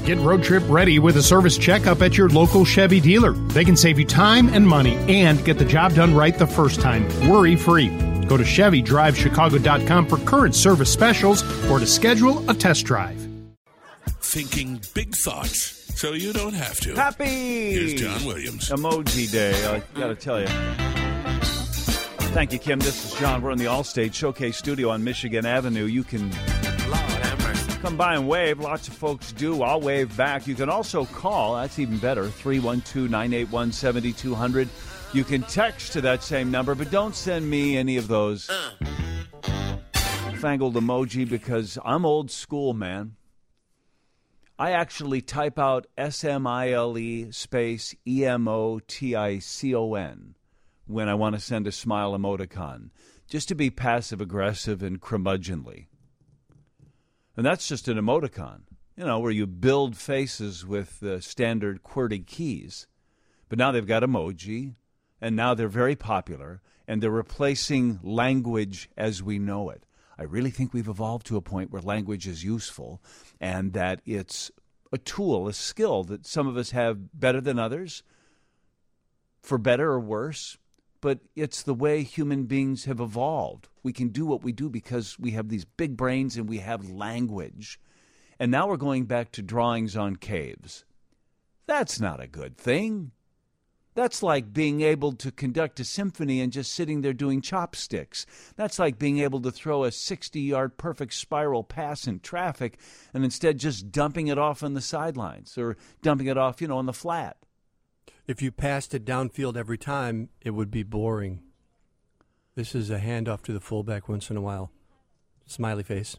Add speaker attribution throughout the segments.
Speaker 1: Get road trip ready with a service checkup at your local Chevy dealer. They can save you time and money and get the job done right the first time, worry-free. Go to ChevyDriveChicago.com for current service specials or to schedule a test drive.
Speaker 2: Thinking big thoughts so you don't have to.
Speaker 3: Happy
Speaker 2: Here's John Williams.
Speaker 3: Emoji Day, I got to tell you. Thank you, Kim. This is John. We're in the Allstate Showcase Studio on Michigan Avenue. You can come by and wave. Lots of folks do. I'll wave back. You can also call. That's even better. 312-981-7200. You can text to that same number, but don't send me any of those fangled emoji because I'm old school, man. I actually type out SMILE space EMOTICON when I want to send a smile emoticon, just to be passive-aggressive and curmudgeonly. And that's just an emoticon, where you build faces with the standard QWERTY keys. But now they've got emoji, and now they're very popular, and they're replacing language as we know it. I really think we've evolved to a point where language is useful and that it's a tool, a skill that some of us have better than others, for better or worse. But it's the way human beings have evolved. We can do what we do because we have these big brains and we have language. And now we're going back to drawings on caves. That's not a good thing. That's like being able to conduct a symphony and just sitting there doing chopsticks. That's like being able to throw a 60-yard perfect spiral pass in traffic and instead just dumping it off on the sidelines or dumping it off, on the flat.
Speaker 4: If you passed it downfield every time, it would be boring. This is a handoff to the fullback once in a while. Smiley face.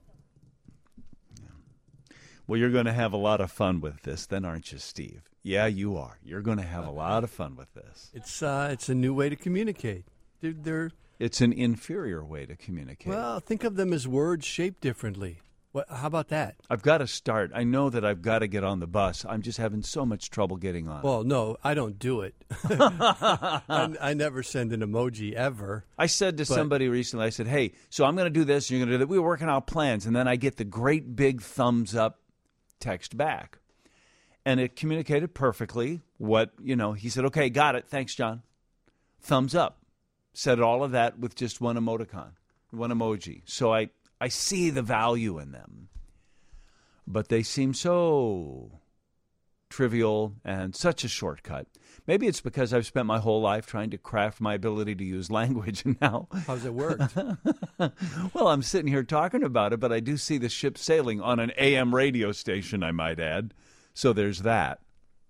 Speaker 3: Well, you're going to have a lot of fun with this then, aren't you, Steve? Yeah, you are. You're going to have a lot of fun with this.
Speaker 4: It's a new way to communicate.
Speaker 3: It's an inferior way to communicate.
Speaker 4: Well, think of them as words shaped differently. How about that?
Speaker 3: I've got to start. I know that I've got to get on the bus. I'm just having so much trouble getting on.
Speaker 4: Well, no, I don't do it. I never send an emoji ever.
Speaker 3: I said to somebody recently, I said, hey, so I'm going to do this, and you're going to do that. We were working out plans, and then I get the great big thumbs up text back. And it communicated perfectly what, he said, okay, got it. Thanks, John. Thumbs up. Said all of that with just one emoticon, one emoji. So I see the value in them. But they seem so trivial and such a shortcut. Maybe it's because I've spent my whole life trying to craft my ability to use language, and now...
Speaker 4: How's it worked?
Speaker 3: Well, I'm sitting here talking about it, but I do see the ship sailing on an AM radio station, I might add. So there's that.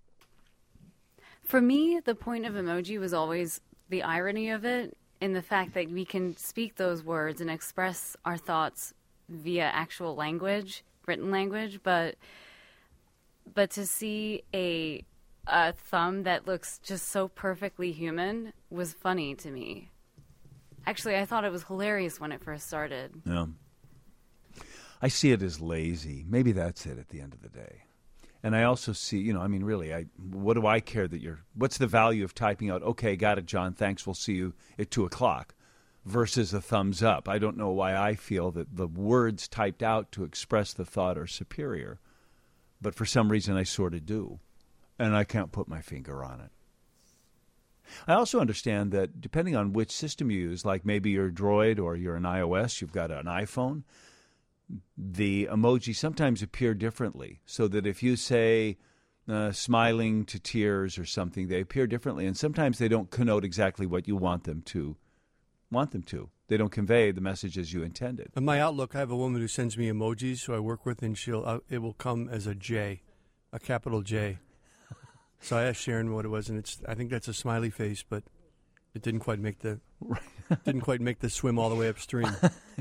Speaker 5: For me, the point of emoji was always the irony of it, in the fact that we can speak those words and express our thoughts via actual language, written language, but to see a thumb that looks just so perfectly human was funny to me. Actually, I thought it was hilarious when it first started.
Speaker 3: Yeah. I see it as lazy. Maybe that's it at the end of the day. And I also see, really, what do I care that what's the value of typing out, okay, got it, John, thanks, we'll see you at 2 o'clock, versus a thumbs up. I don't know why I feel that the words typed out to express the thought are superior. But for some reason, I sort of do. And I can't put my finger on it. I also understand that depending on which system you use, like maybe you're Droid or you're an iOS, you've got an iPhone, the emoji sometimes appear differently, so that if you say smiling to tears or something, they appear differently, and sometimes they don't connote exactly what you want them to. They don't convey the message as you intended.
Speaker 4: In my Outlook, I have a woman who sends me emojis who I work with, and it will come as a J, a capital J. So I asked Sharon what it was, and I think that's a smiley face, but it didn't quite make the swim all the way upstream.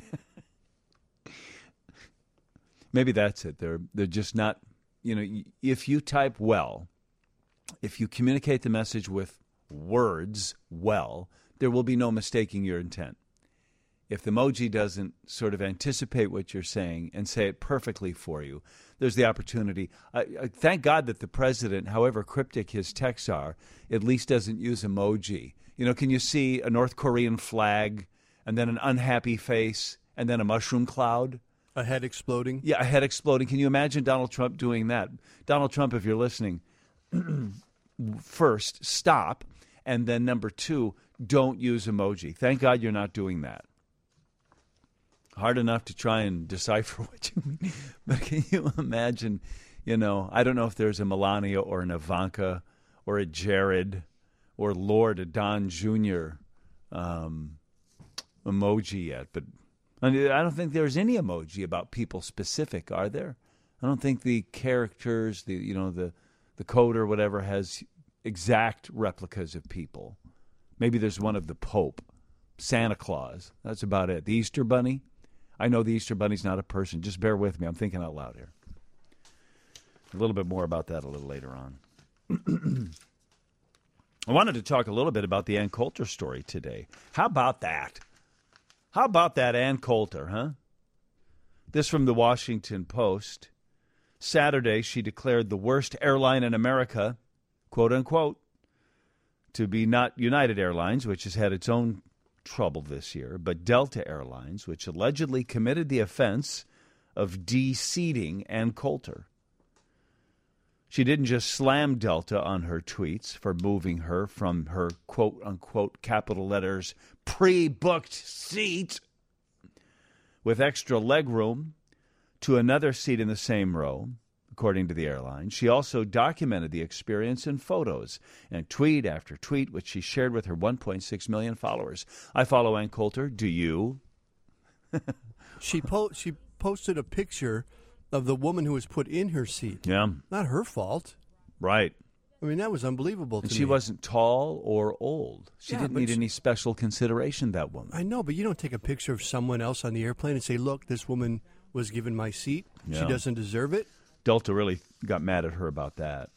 Speaker 3: Maybe that's it. They're just not, if you type well, if you communicate the message with words well, there will be no mistaking your intent. If the emoji doesn't sort of anticipate what you're saying and say it perfectly for you, there's the opportunity. Thank God that the president, however cryptic his texts are, at least doesn't use emoji. Can you see a North Korean flag and then an unhappy face and then a mushroom cloud?
Speaker 4: A head exploding?
Speaker 3: Yeah, a head exploding. Can you imagine Donald Trump doing that? Donald Trump, if you're listening, first, stop. And then number 2, don't use emoji. Thank God you're not doing that. Hard enough to try and decipher what you mean. But can you imagine, I don't know if there's a Melania or an Ivanka or a Jared or Lord, a Don Jr. Emoji yet. But I don't think there's any emoji about people specific, are there? I don't think the characters, the code or whatever has exact replicas of people. Maybe there's one of the Pope, Santa Claus. That's about it. The Easter Bunny. I know the Easter Bunny's not a person. Just bear with me. I'm thinking out loud here. A little bit more about that a little later on. I wanted to talk a little bit about the Ann Coulter story today. How about that? How about that Ann Coulter, huh? This from the Washington Post. Saturday, she declared the worst airline in America, quote unquote, to be not United Airlines, which has had its own trouble this year, but Delta Airlines, which allegedly committed the offense of de-seating Ann Coulter. She didn't just slam Delta on her tweets for moving her from her quote-unquote capital letters pre-booked seat with extra legroom to another seat in the same row, according to the airline. She also documented the experience in photos and tweet after tweet, which she shared with her 1.6 million followers. I follow Ann Coulter. Do you?
Speaker 4: She posted a picture of the woman who was put in her seat.
Speaker 3: Yeah.
Speaker 4: Not her fault.
Speaker 3: Right.
Speaker 4: I mean, that was unbelievable to me.
Speaker 3: And she wasn't tall or old. She
Speaker 4: Yeah,
Speaker 3: didn't
Speaker 4: but
Speaker 3: need any special consideration, that woman.
Speaker 4: I know, but you don't take a picture of someone else on the airplane and say, look, this woman was given my seat.
Speaker 3: Yeah.
Speaker 4: She doesn't deserve it.
Speaker 3: Delta really got mad at her about that.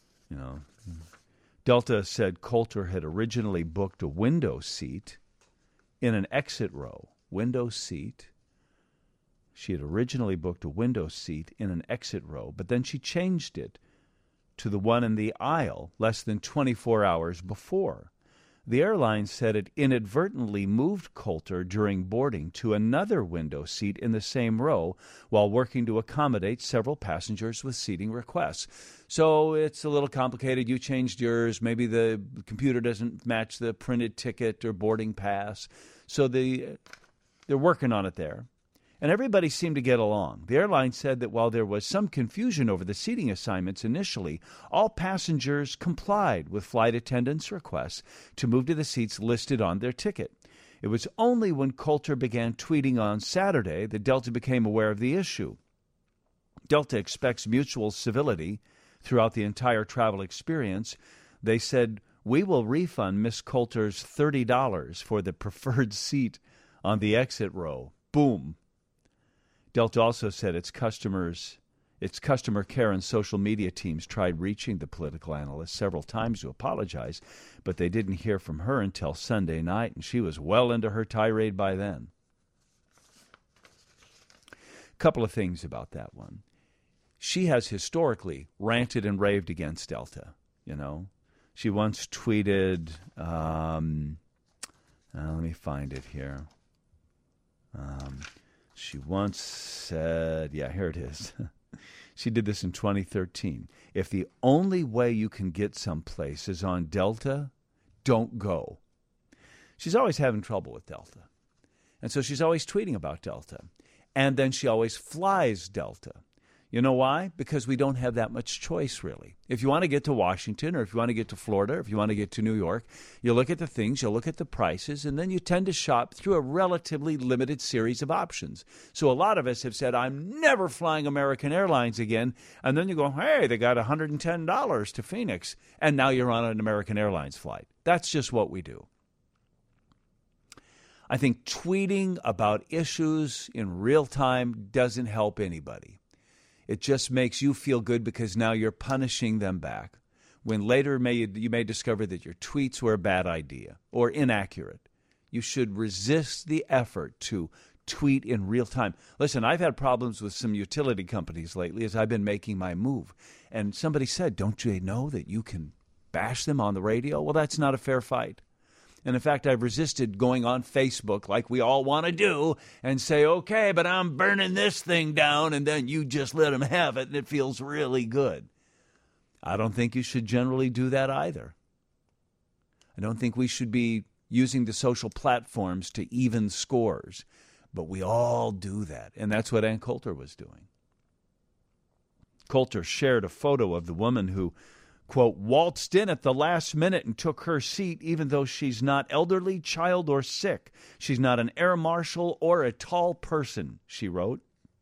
Speaker 3: Delta said Coulter had originally booked a window seat in an exit row. Window seat. She had originally booked a window seat in an exit row, but then she changed it to the one in the aisle less than 24 hours before. The airline said it inadvertently moved Coulter during boarding to another window seat in the same row while working to accommodate several passengers with seating requests. So it's a little complicated. You changed yours. Maybe the computer doesn't match the printed ticket or boarding pass. So they're working on it there. And everybody seemed to get along. The airline said that while there was some confusion over the seating assignments initially, all passengers complied with flight attendants' requests to move to the seats listed on their ticket. It was only when Coulter began tweeting on Saturday that Delta became aware of the issue. Delta expects mutual civility throughout the entire travel experience. They said, "We will refund Miss Coulter's $30 for the preferred seat on the exit row." Boom. Delta also said its customer care and social media teams tried reaching the political analyst several times to apologize, but they didn't hear from her until Sunday night, and she was well into her tirade by then. A couple of things about that one. She has historically ranted and raved against Delta, She once tweeted, let me find it here. She once said, here it is. She did this in 2013. If the only way you can get someplace is on Delta, don't go. She's always having trouble with Delta. And so she's always tweeting about Delta. And then she always flies Delta. You know why? Because we don't have that much choice, really. If you want to get to Washington, or if you want to get to Florida, or if you want to get to New York, you look at the things, you look at the prices, and then you tend to shop through a relatively limited series of options. So a lot of us have said, I'm never flying American Airlines again. And then you go, hey, they got $110 to Phoenix. And now you're on an American Airlines flight. That's just what we do. I think tweeting about issues in real time doesn't help anybody. It just makes you feel good because now you're punishing them back, when later you may discover that your tweets were a bad idea or inaccurate. You should resist the effort to tweet in real time. Listen, I've had problems with some utility companies lately as I've been making my move. And somebody said, don't you know that you can bash them on the radio? Well, that's not a fair fight. And in fact, I've resisted going on Facebook like we all want to do and say, okay, but I'm burning this thing down, and then you just let them have it, and it feels really good. I don't think you should generally do that either. I don't think we should be using the social platforms to even scores, but we all do that, and that's what Ann Coulter was doing. Coulter shared a photo of the woman who, quote, waltzed in at the last minute and took her seat even though she's not elderly, child, or sick. She's not an air marshal or a tall person, she wrote.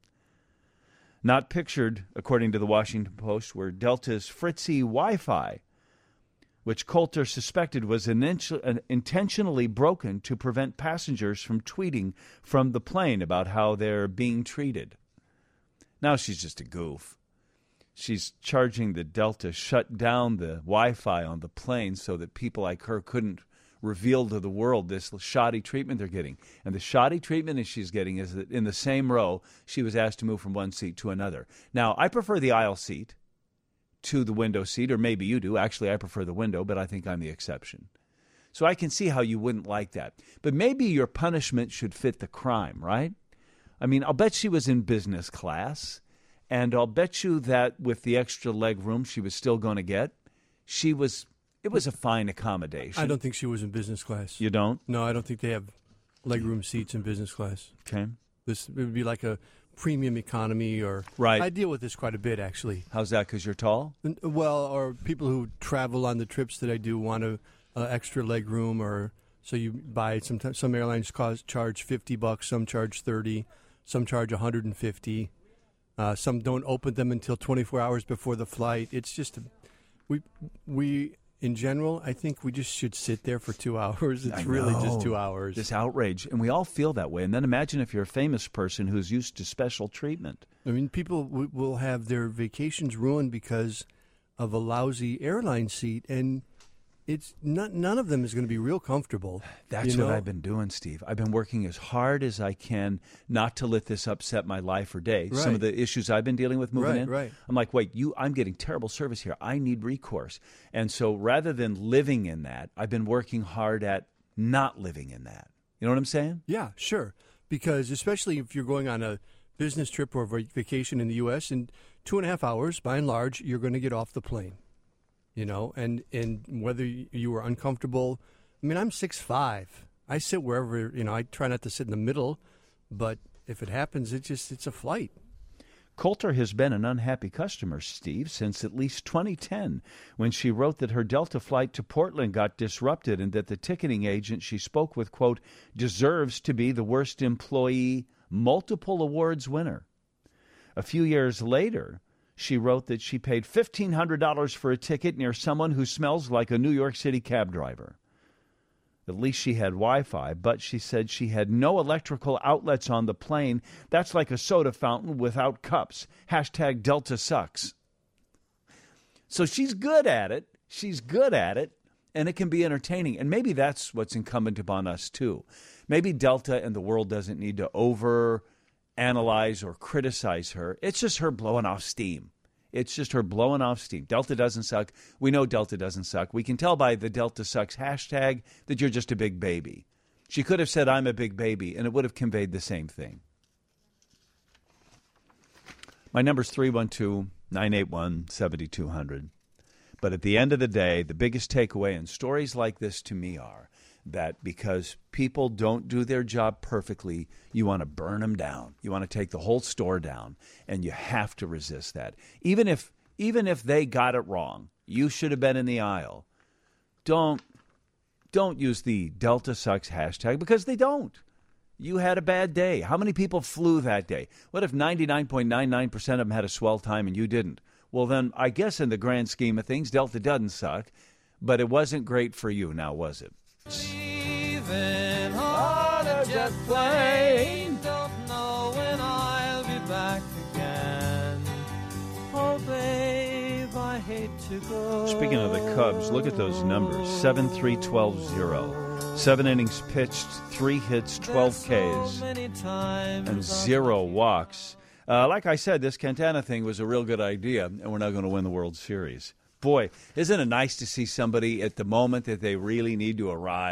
Speaker 3: Not pictured, according to the Washington Post, were Delta's Fritzy Wi-Fi, which Coulter suspected was intentionally broken to prevent passengers from tweeting from the plane about how they're being treated. Now she's just a goof. She's charging the Delta shut down the Wi-Fi on the plane so that people like her couldn't reveal to the world this shoddy treatment they're getting. And the shoddy treatment that she's getting is that in the same row, she was asked to move from one seat to another. Now, I prefer the aisle seat to the window seat, or maybe you do. Actually, I prefer the window, but I think I'm the exception. So I can see how you wouldn't like that. But maybe your punishment should fit the crime, right? I mean, I'll bet she was in business class, and I'll bet you that with the extra leg room she was still going to get, it was a fine accommodation.
Speaker 4: I don't think she was in business class.
Speaker 3: You don't?
Speaker 4: No, I don't think they have legroom seats in business class.
Speaker 3: Okay.
Speaker 4: It would be like a premium economy, or
Speaker 3: right.
Speaker 4: I deal with this quite a bit, actually.
Speaker 3: How's that? Because you're tall?
Speaker 4: Well, or people who travel on the trips that I do want a extra leg room, or so you buy. Sometimes some airlines charge $50, some charge $30, some charge $150. Some don't open them until 24 hours before the flight. It's just we. In general, I think we just should sit there for 2 hours. It's really just 2 hours.
Speaker 3: This outrage. And we all feel that way. And then imagine if you're a famous person who's used to special treatment.
Speaker 4: I mean, people will have their vacations ruined because of a lousy airline seat, and it's none of them is going to be real comfortable.
Speaker 3: That's what I've been doing, Steve. I've been working as hard as I can not to let this upset my life or day.
Speaker 4: Right.
Speaker 3: Some of the issues I've been dealing with moving in.
Speaker 4: Right.
Speaker 3: I'm like, wait, I'm getting terrible service here. I need recourse. And so rather than living in that, I've been working hard at not living in that. You know what I'm saying?
Speaker 4: Yeah, sure. Because especially if you're going on a business trip or vacation in the U.S., in 2.5 hours, by and large, you're going to get off the plane. You know, and whether you were uncomfortable, I mean, I'm 6'5". I sit wherever, I try not to sit in the middle, but if it happens, it's a flight.
Speaker 3: Coulter has been an unhappy customer, Steve, since at least 2010, when she wrote that her Delta flight to Portland got disrupted and that the ticketing agent she spoke with, quote, deserves to be the worst employee, multiple awards winner. A few years later, she wrote that she paid $1,500 for a ticket near someone who smells like a New York City cab driver. At least she had Wi-Fi, but she said she had no electrical outlets on the plane. That's like a soda fountain without cups. Hashtag Delta sucks. So she's good at it. She's good at it, and it can be entertaining. And maybe that's what's incumbent upon us, too. Maybe Delta and the world doesn't need to overanalyze or criticize her. It's just her blowing off steam. It's just her blowing off steam. Delta doesn't suck. We know Delta doesn't suck. We can tell by the Delta sucks hashtag that you're just a big baby. She could have said, I'm a big baby, and it would have conveyed the same thing. My number's 312-981-7200. But at the end of the day, the biggest takeaway in stories like this to me are that because people don't do their job perfectly, you want to burn them down. You want to take the whole store down, and you have to resist that. Even if they got it wrong, you should have been in the aisle. Don't use the Delta sucks hashtag, because they don't. You had a bad day. How many people flew that day? What if 99.99% of them had a swell time and you didn't? Well, then I guess in the grand scheme of things, Delta doesn't suck, but it wasn't great for you, now was it?
Speaker 6: Leaving on a jet plane, don't know when I'll be back again. Oh, babe, I hate to go.
Speaker 3: Speaking of the Cubs, look at those numbers. 7-3-12-0. 7 innings pitched, 3 hits, 12 Ks, and 0 walks. Like I said, this Quintana thing was a real good idea, and we're not going to win the World Series. Boy, isn't it nice to see somebody at the moment that they really need to arrive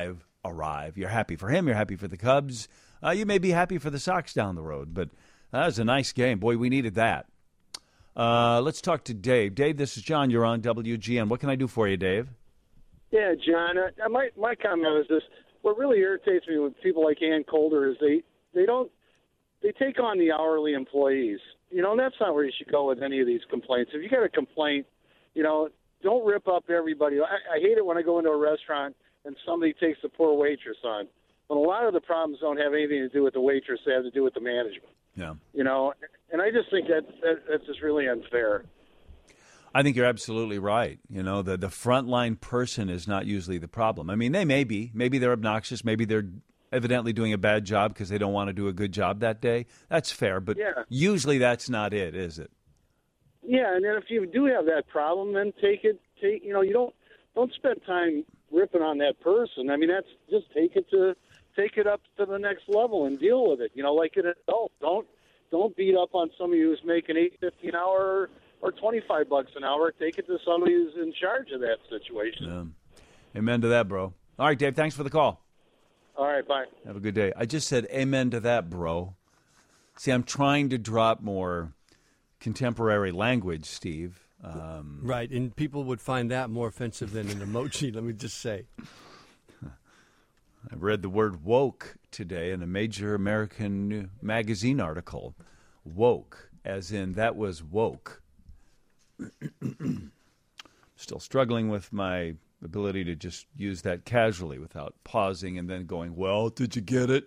Speaker 3: arrive. You're happy for him. You're happy for the Cubs. You may be happy for the Sox down the road, but that was a nice game. Boy, we needed that. Let's talk to Dave. Dave, this is John. You're on WGN. What can I do for you, Dave?
Speaker 7: Yeah, John. My comment is this: what really irritates me with people like Ann Coulter is they take on the hourly employees. And that's not where you should go with any of these complaints. If you got a complaint, don't rip up everybody. I hate it when I go into a restaurant and somebody takes the poor waitress on. But a lot of the problems don't have anything to do with the waitress; they have to do with the management. Yeah. And I just think that's just really unfair.
Speaker 3: I think you're absolutely right. The frontline person is not usually the problem. I mean, they may be. Maybe they're obnoxious. Maybe they're evidently doing a bad job because they don't want to do a good job that day. That's fair, but usually that's not it, is it?
Speaker 7: Yeah, and then if you do have that problem, then you don't spend time ripping on that person. I mean, that's just take it up to the next level and deal with it. Like an adult, don't beat up on somebody who's making $8.50 an hour or $25 an hour. Take it to somebody who's in charge of that situation.
Speaker 3: Amen to that, bro. All right, Dave, thanks for the call.
Speaker 7: All right, bye.
Speaker 3: Have a good day. I just said amen to that, bro. See, I'm trying to drop more contemporary language, Steve.
Speaker 4: Right, and people would find that more offensive than an emoji, let me just say.
Speaker 3: I read the word woke today in a major American magazine article. Woke, as in that was woke. Still struggling with my ability to just use that casually without pausing and then going, well, did you get it?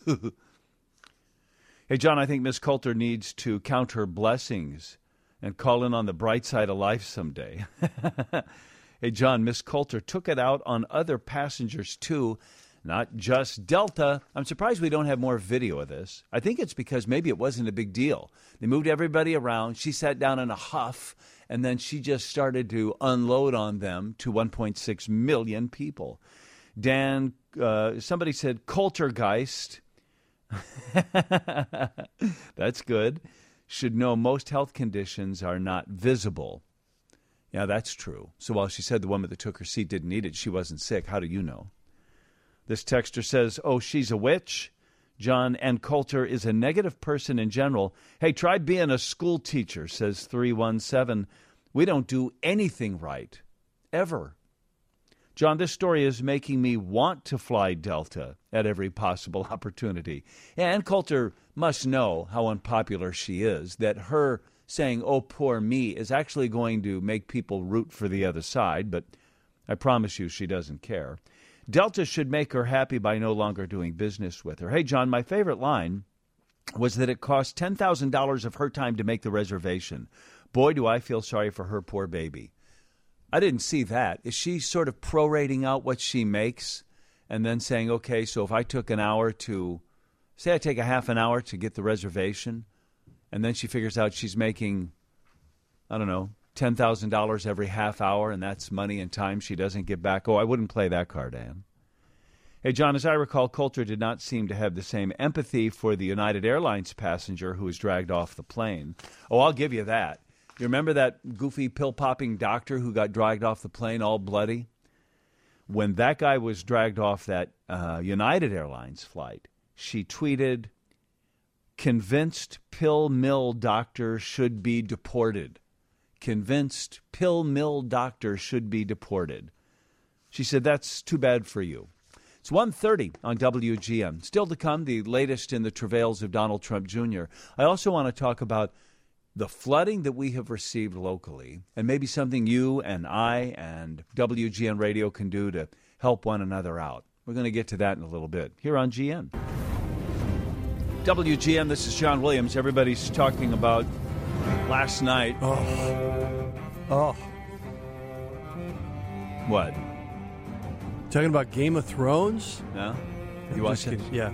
Speaker 3: Hey, John, I think Miss Coulter needs to count her blessings and call in on the bright side of life someday. Hey, John, Miss Coulter took it out on other passengers, too, not just Delta. I'm surprised we don't have more video of this. I think it's because maybe it wasn't a big deal. They moved everybody around. She sat down in a huff, and then she just started to unload on them to 1.6 million people. Dan, somebody said Coultergeist. That's good. Should know most health conditions are not visible. Yeah, that's true. So while she said the woman that took her seat didn't need it, she wasn't sick. How do you know? This texter says, oh, she's a witch. John, and Coulter is a negative person in general. Hey, try being a school teacher, says 317. We don't do anything right, ever. John, this story is making me want to fly Delta at every possible opportunity. And Coulter must know how unpopular she is, that her saying, oh, poor me, is actually going to make people root for the other side, but I promise you she doesn't care. Delta should make her happy by no longer doing business with her. Hey, John, my favorite line was that it cost $10,000 of her time to make the reservation. Boy, do I feel sorry for her poor baby. I didn't see that. Is she sort of prorating out what she makes and then saying, okay, so if I took an hour to, say I take a half an hour to get the reservation, and then she figures out she's making, I don't know, $10,000 every half hour, and that's money and time she doesn't get back. Oh, I wouldn't play that card, Ann. Hey, John, as I recall, Coulter did not seem to have the same empathy for the United Airlines passenger who was dragged off the plane. Oh, I'll give you that. You remember that goofy pill-popping doctor who got dragged off the plane all bloody? When that guy was dragged off that United Airlines flight, she tweeted, convinced pill mill doctor should be deported. Convinced pill mill doctor should be deported. She said, that's too bad for you. It's 1:30 on WGN. Still to come, the latest in the travails of Donald Trump Jr. I also want to talk about the flooding that we have received locally and maybe something you and I and WGN Radio can do to help one another out. We're going to get to that in a little bit here on GN. WGN, this is John Williams. Everybody's talking about last night.
Speaker 4: Oh.
Speaker 3: What?
Speaker 4: Talking about Game of Thrones?
Speaker 3: No? You watched it?
Speaker 4: Yeah.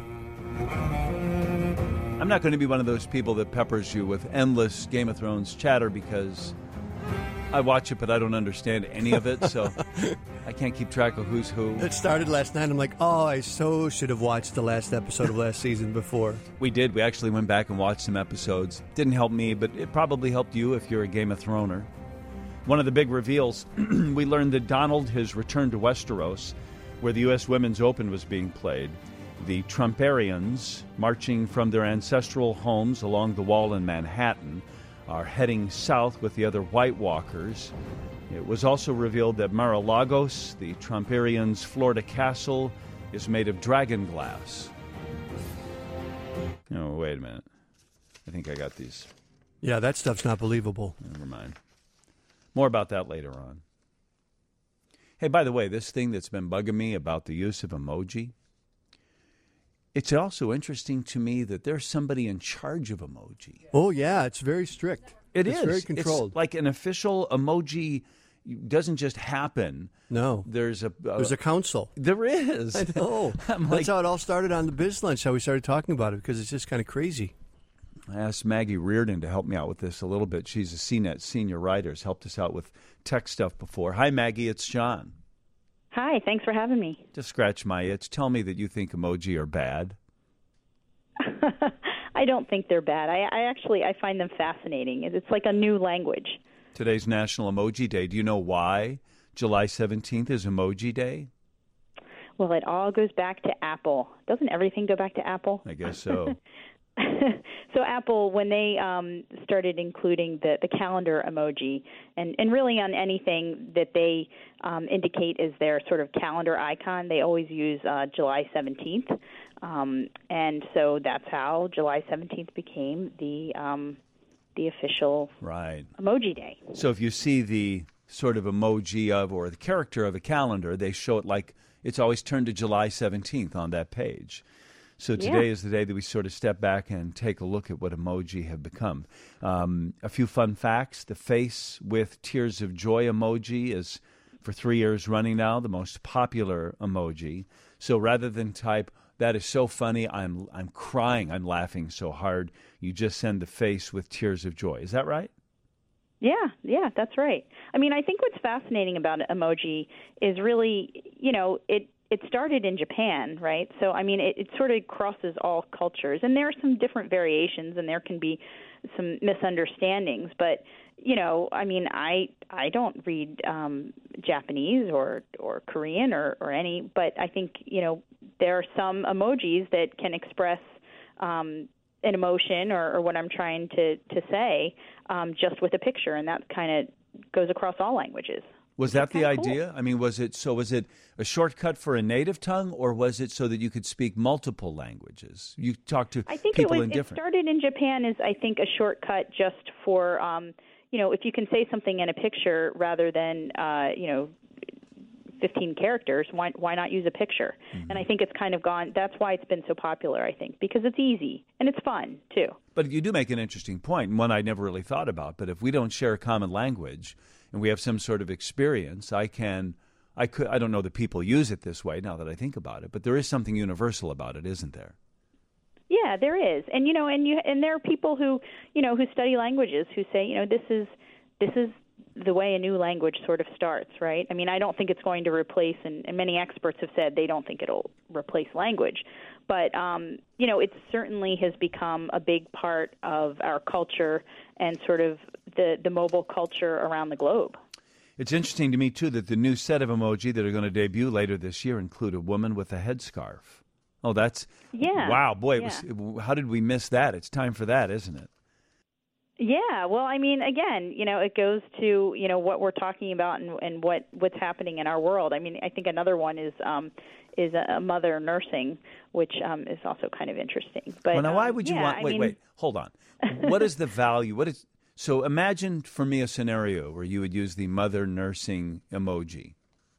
Speaker 3: I'm not going to be one of those people that peppers you with endless Game of Thrones chatter because I watch it, but I don't understand any of it, so I can't keep track of who's who.
Speaker 4: It started last night. I'm like, oh, I so should have watched the last episode of last season before.
Speaker 3: We did. We actually went back and watched some episodes. Didn't help me, but it probably helped you if you're a Game of Throner. One of the big reveals, we learned that Donald has returned to Westeros. where the U.S. Women's Open was being played, the Trumparians, marching from their ancestral homes along the wall in Manhattan, are heading south with the other White Walkers. It was also revealed that Mar-a-Lagos, the Trumparians' Florida castle, is made of dragon glass. Oh, wait a minute. I think I got these.
Speaker 4: Yeah, that stuff's not believable.
Speaker 3: Never mind. More about that later on. Hey, by the way, this thing that's been bugging me about the use of emoji, it's also interesting to me that there's somebody in charge of emoji.
Speaker 4: Oh, yeah, it's very strict.
Speaker 3: It's
Speaker 4: very controlled.
Speaker 3: It's like an official emoji doesn't just happen.
Speaker 4: No.
Speaker 3: There's a
Speaker 4: council.
Speaker 3: There is.
Speaker 4: I know. That's how it all started on the Biz Lunch, how we started talking about it, because it's just kind of crazy.
Speaker 3: I asked Maggie Reardon to help me out with this a little bit. She's a CNET senior writer, has helped us out with tech stuff before. Hi, Maggie, it's John.
Speaker 8: Hi, thanks for having me.
Speaker 3: Just scratch my itch. Tell me that you think emoji are bad.
Speaker 8: I don't think they're bad. I find them fascinating. It's like a new language.
Speaker 3: Today's National Emoji Day. Do you know why July 17th is Emoji Day?
Speaker 8: Well, it all goes back to Apple. Doesn't everything go back to Apple?
Speaker 3: I guess so.
Speaker 8: So Apple, when they started including the calendar emoji, and really on anything that they indicate as their sort of calendar icon, they always use July 17th. And so that's how July 17th became the official Emoji Day.
Speaker 3: So if you see the sort of emoji of or the character of a calendar, they show it like it's always turned to July 17th on that page. So today is the day that we sort of step back and take a look at what emoji have become. A few fun facts. The face with tears of joy emoji is, for 3 years running now, the most popular emoji. So rather than type, "That is so funny, I'm crying, I'm laughing so hard," you just send the face with tears of joy. Is that right?
Speaker 8: Yeah, that's right. I mean, I think what's fascinating about emoji is really, it started in Japan, right? So, I mean, it sort of crosses all cultures. And there are some different variations, and there can be some misunderstandings. But, I mean, I don't read Japanese or Korean or any, but I think, there are some emojis that can express an emotion or what I'm trying to say just with a picture, and that kind of goes across all languages.
Speaker 3: Was that the idea? Cool. I mean, was it a shortcut for a native tongue, or was it so that you could speak multiple languages? You talked to people in different...
Speaker 8: It started in Japan as, I think, a shortcut just for, if you can say something in a picture rather than, 15 characters, why not use a picture? Mm-hmm. And I think it's kind of gone, that's why it's been so popular, I think, because it's easy and it's fun, too.
Speaker 3: But you do make an interesting point, and one I never really thought about. But if we don't share a common language and we have some sort of experience, I don't know that people use it this way now that I think about it, but there is something universal about it, isn't there?
Speaker 8: Yeah, there is. And, and there are people who study languages who say, this is the way a new language sort of starts, right? I mean, I don't think it's going to replace, and many experts have said they don't think it'll replace language. But, it certainly has become a big part of our culture and sort of the mobile culture around the globe.
Speaker 3: It's interesting to me, too, that the new set of emoji that are going to debut later this year include a woman with a headscarf. Oh, that's...
Speaker 8: Yeah.
Speaker 3: Wow, boy, how did we miss that? It's time for that, isn't it?
Speaker 8: Yeah, well, I mean, again, it goes to, what we're talking about and what's happening in our world. I mean, I think another one is a mother nursing, which is also kind of interesting. But
Speaker 3: well, now, why would you want? Wait, hold on. What is the value? So imagine for me a scenario where you would use the mother nursing emoji.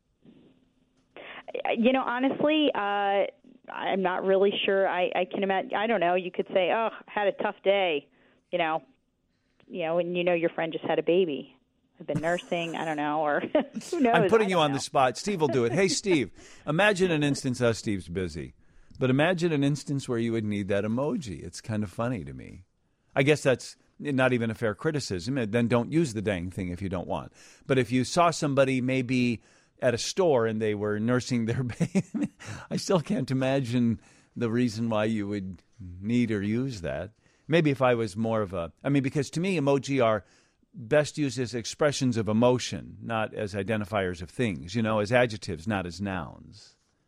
Speaker 8: Honestly, I'm not really sure. I can imagine. I don't know. You could say, "Oh, had a tough day," and your friend just had a baby. I've been nursing. I don't know, or who knows?
Speaker 3: I'm putting you on the spot. Steve will do it. Hey, Steve, imagine an instance. Steve's busy, but imagine an instance where you would need that emoji. It's kind of funny to me. I guess that's not even a fair criticism. Then don't use the dang thing if you don't want. But if you saw somebody maybe at a store and they were nursing their baby, I still can't imagine the reason why you would need or use that. Maybe if I was more of because to me, emoji are best used as expressions of emotion, not as identifiers of things, as adjectives, not as nouns.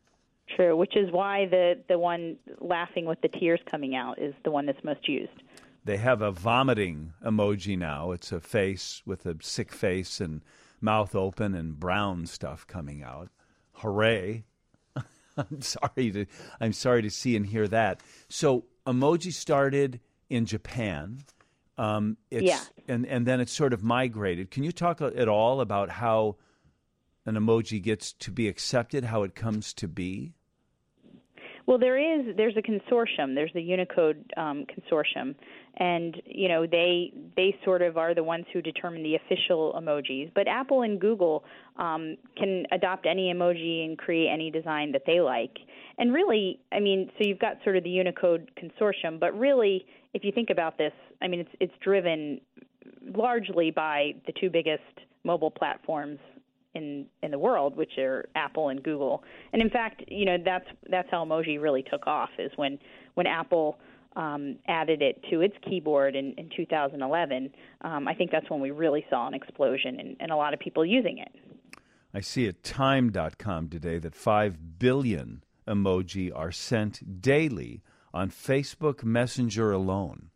Speaker 8: True, which is why the one laughing with the tears coming out is the one that's most used.
Speaker 3: They have a vomiting emoji now. It's a face with a sick face and mouth open and brown stuff coming out. Hooray. I'm sorry to see and hear that. So emoji started in Japan. And then it's sort of migrated. Can you talk at all about how an emoji gets to be accepted, how it comes to be?
Speaker 8: Well, there's a consortium. There's the Unicode consortium, and they sort of are the ones who determine the official emojis. But Apple and Google can adopt any emoji and create any design that they like. And really, I mean, so you've got sort of the Unicode consortium, but really, if you think about this, I mean, it's driven largely by the two biggest mobile platforms in the world, which are Apple and Google. And in fact, that's how emoji really took off, is when Apple added it to its keyboard in 2011. I think that's when we really saw an explosion and a lot of people using it.
Speaker 3: I see at Time.com today that 5 billion emoji are sent daily on Facebook Messenger alone.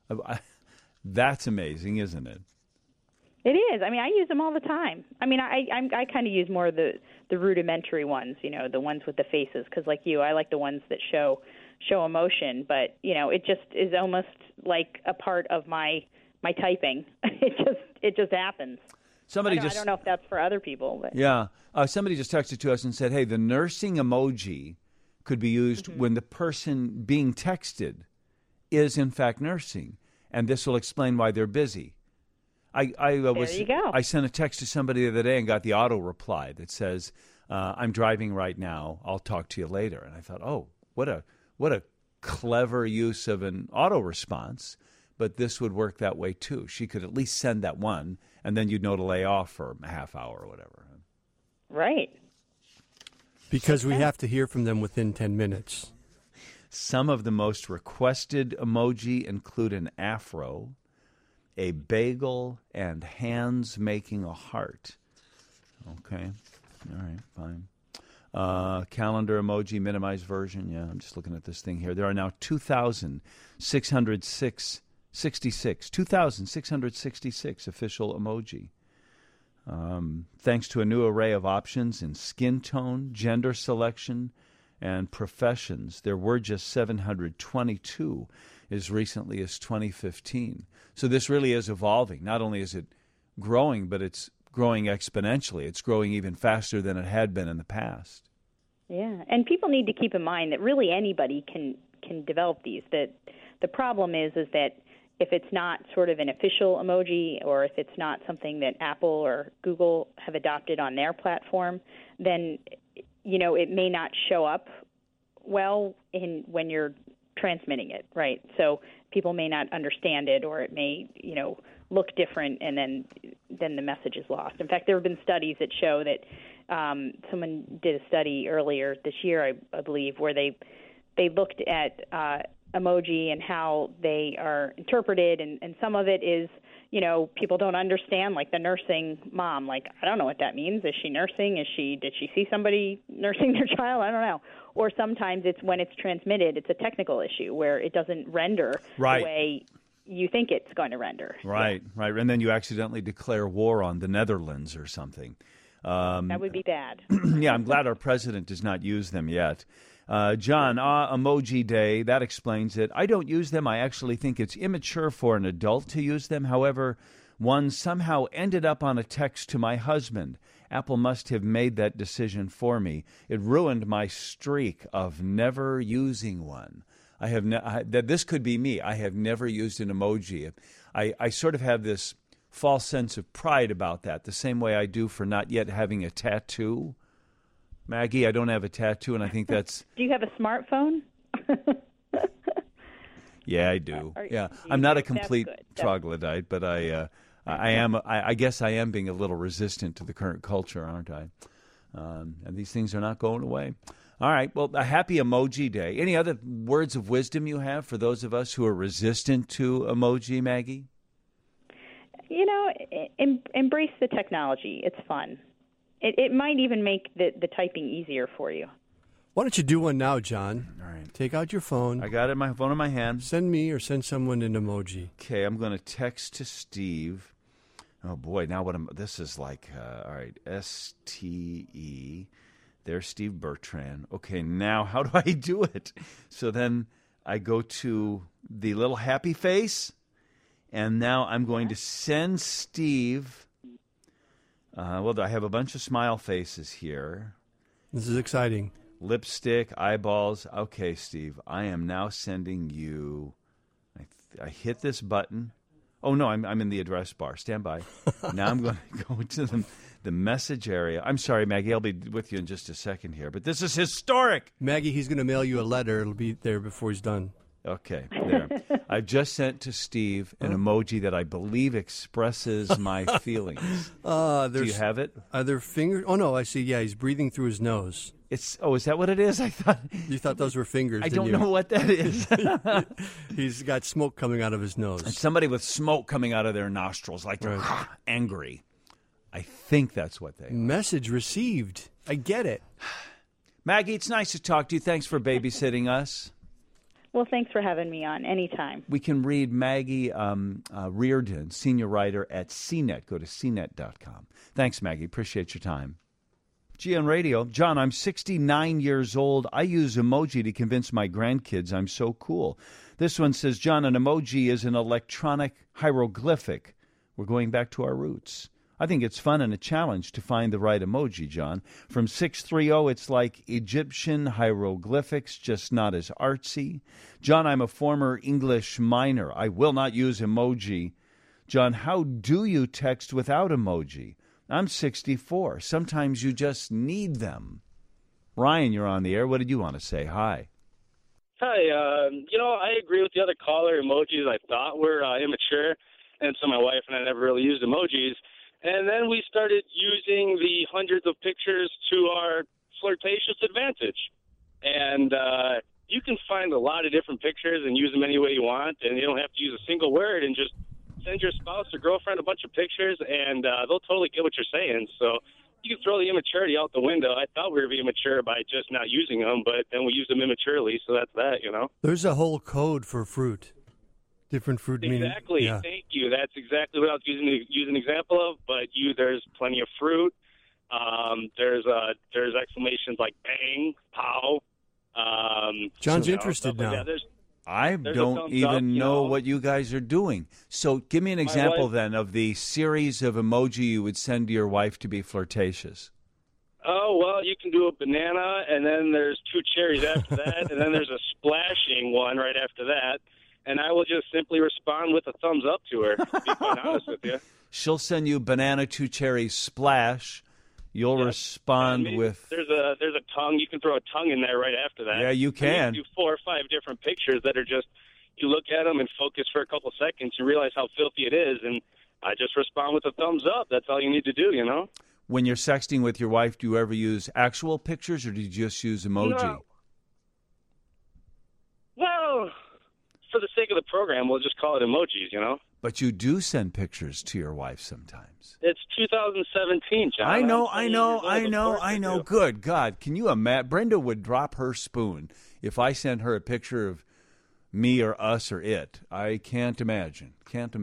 Speaker 3: That's amazing, isn't it?
Speaker 8: It is. I mean, I use them all the time. I mean, I kind of use more of the rudimentary ones, the ones with the faces, because like you, I like the ones that show emotion. But it just is almost like a part of my typing. It just happens. I don't know if that's for other people, but
Speaker 3: yeah. Somebody just texted to us and said, "Hey, the nursing emoji could be used when the person being texted is in fact nursing, and this will explain why they're busy."
Speaker 8: There you go.
Speaker 3: I sent a text to somebody the other day and got the auto reply that says, "I'm driving right now. I'll talk to you later." And I thought, "Oh, what a clever use of an auto response." But this would work that way too. She could at least send that one, and then you'd know to lay off for a half hour or whatever.
Speaker 8: Right.
Speaker 4: Because we have to hear from them within 10 minutes.
Speaker 3: Some of the most requested emoji include an afro, a bagel, and hands making a heart. Okay. All right, fine. Calendar emoji, minimized version. Yeah, I'm just looking at this thing here. There are now 2,666 official emoji. Thanks to a new array of options in skin tone, gender selection, and professions. There were just 722 as recently as 2015. So this really is evolving. Not only is it growing, but it's growing exponentially. It's growing even faster than it had been in the past.
Speaker 8: Yeah, and people need to keep in mind that really anybody can develop these. That the problem is that if it's not sort of an official emoji, or if it's not something that Apple or Google have adopted on their platform, then it may not show up well when you're transmitting it, right? So people may not understand it, or it may look different, and then the message is lost. In fact, there have been studies that show that someone did a study earlier this year, I believe, where they looked at emoji and how they are interpreted, and some of it is, people don't understand, like the nursing mom. Like, I don't know what that means. Is she nursing? Did she see somebody nursing their child? I don't know. Or sometimes it's when it's transmitted, it's a technical issue where it doesn't render the way you think it's going to render.
Speaker 3: Right,
Speaker 8: yeah.
Speaker 3: Right. And then you accidentally declare war on the Netherlands or something.
Speaker 8: That would be bad.
Speaker 3: Yeah, I'm glad our president does not use them yet. John, Emoji Day, that explains it. I don't use them. I actually think it's immature for an adult to use them. However, one somehow ended up on a text to my husband. Apple must have made that decision for me. It ruined my streak of never using one. This could be me. I have never used an emoji. I sort of have this false sense of pride about that, the same way I do for not yet having a tattoo. Maggie, I don't have a tattoo, and I think that's...
Speaker 8: Do you have a smartphone?
Speaker 3: Yeah, I do. Yeah, I'm not a complete troglodyte, but I am. I guess I am being a little resistant to the current culture, aren't I? And these things are not going away. All right. Well, a happy Emoji Day. Any other words of wisdom you have for those of us who are resistant to emoji, Maggie?
Speaker 8: Embrace the technology. It's fun. It might even make the typing easier for you.
Speaker 4: Why don't you do one now, John?
Speaker 3: All right.
Speaker 4: Take out your phone.
Speaker 3: I got it, my phone in my hand.
Speaker 4: Send me or send someone an emoji.
Speaker 3: Okay, I'm going to text to Steve. Oh, boy, now this is like, all right, STE. There's Steve Bertrand. Okay, now how do I do it? So then I go to the little happy face, and now I'm going to send Steve. Well, I have a bunch of smile faces here.
Speaker 4: This is exciting.
Speaker 3: Lipstick, eyeballs. Okay, Steve, I am now sending you. I hit this button. Oh, no, I'm in the address bar. Stand by. Now I'm going to go to the message area. I'm sorry, Maggie. I'll be with you in just a second here. But this is historic.
Speaker 4: Maggie, he's going to mail you a letter. It'll be there before he's done.
Speaker 3: Okay, there. I've just sent to Steve an emoji that I believe expresses my feelings. Do you have it?
Speaker 4: Are there fingers? Oh, no, I see. Yeah, he's breathing through his nose.
Speaker 3: Is that what it is? I thought.
Speaker 4: You thought those were fingers,
Speaker 3: I
Speaker 4: didn't
Speaker 3: don't
Speaker 4: you?
Speaker 3: know what that is.
Speaker 4: He's got smoke coming out of his nose.
Speaker 3: And somebody with smoke coming out of their nostrils, like they're angry. I think that's what they are.
Speaker 4: Message received. I get it.
Speaker 3: Maggie, it's nice to talk to you. Thanks for babysitting us.
Speaker 8: Well, thanks for having me on anytime.
Speaker 3: We can read Maggie Reardon, senior writer at CNET. Go to cnet.com. Thanks, Maggie. Appreciate your time. GN Radio. John, I'm 69 years old. I use emoji to convince my grandkids I'm so cool. This one says, John, an emoji is an electronic hieroglyphic. We're going back to our roots. I think it's fun and a challenge to find the right emoji, John. From 630, it's like Egyptian hieroglyphics, just not as artsy. John, I'm a former English minor. I will not use emoji. John, how do you text without emoji? I'm 64. Sometimes you just need them. Ryan, you're on the air. What did you want to say? Hi.
Speaker 9: Hi. I agree with the other caller. Emojis I thought were immature, and so my wife and I never really used emojis. And then we started using the hundreds of pictures to our flirtatious advantage. And you can find a lot of different pictures and use them any way you want, and you don't have to use a single word, and just send your spouse or girlfriend a bunch of pictures, and they'll totally get what you're saying. So you can throw the immaturity out the window. I thought we were being mature by just not using them, but then we use them immaturely, so that's that, you know?
Speaker 4: There's a whole code for fruit. Different fruit meaning.
Speaker 9: Exactly.
Speaker 4: Yeah.
Speaker 9: Thank you. That's exactly what I was using to use an example of. But there's plenty of fruit. There's exclamations like bang, pow.
Speaker 4: John's interested now.
Speaker 9: Like
Speaker 3: I don't even know what you guys are doing. So give me an example then of the series of emoji you would send to your wife to be flirtatious.
Speaker 9: Oh, well, you can do a banana, and then there's two cherries after that, and then there's a splashing one right after that. And I will just simply respond with a thumbs up to her, to be quite honest with you.
Speaker 3: She'll send you banana, two cherries, splash. You'll respond with...
Speaker 9: There's a tongue. You can throw a tongue in there right after that.
Speaker 3: Yeah, you can.
Speaker 9: You do 4 or 5 different pictures that are just, you look at them and focus for a couple seconds. You realize how filthy it is, and I just respond with a thumbs up. That's all you need to do, you know?
Speaker 3: When you're sexting with your wife, do you ever use actual pictures, or do you just use emoji?
Speaker 9: No. Well... for the sake of the program, we'll just call it emojis, you know?
Speaker 3: But you do send pictures to your wife sometimes.
Speaker 9: It's 2017, John.
Speaker 3: I know. Good God. Can you imagine? Brenda would drop her spoon if I sent her a picture of me or us or it. I can't imagine.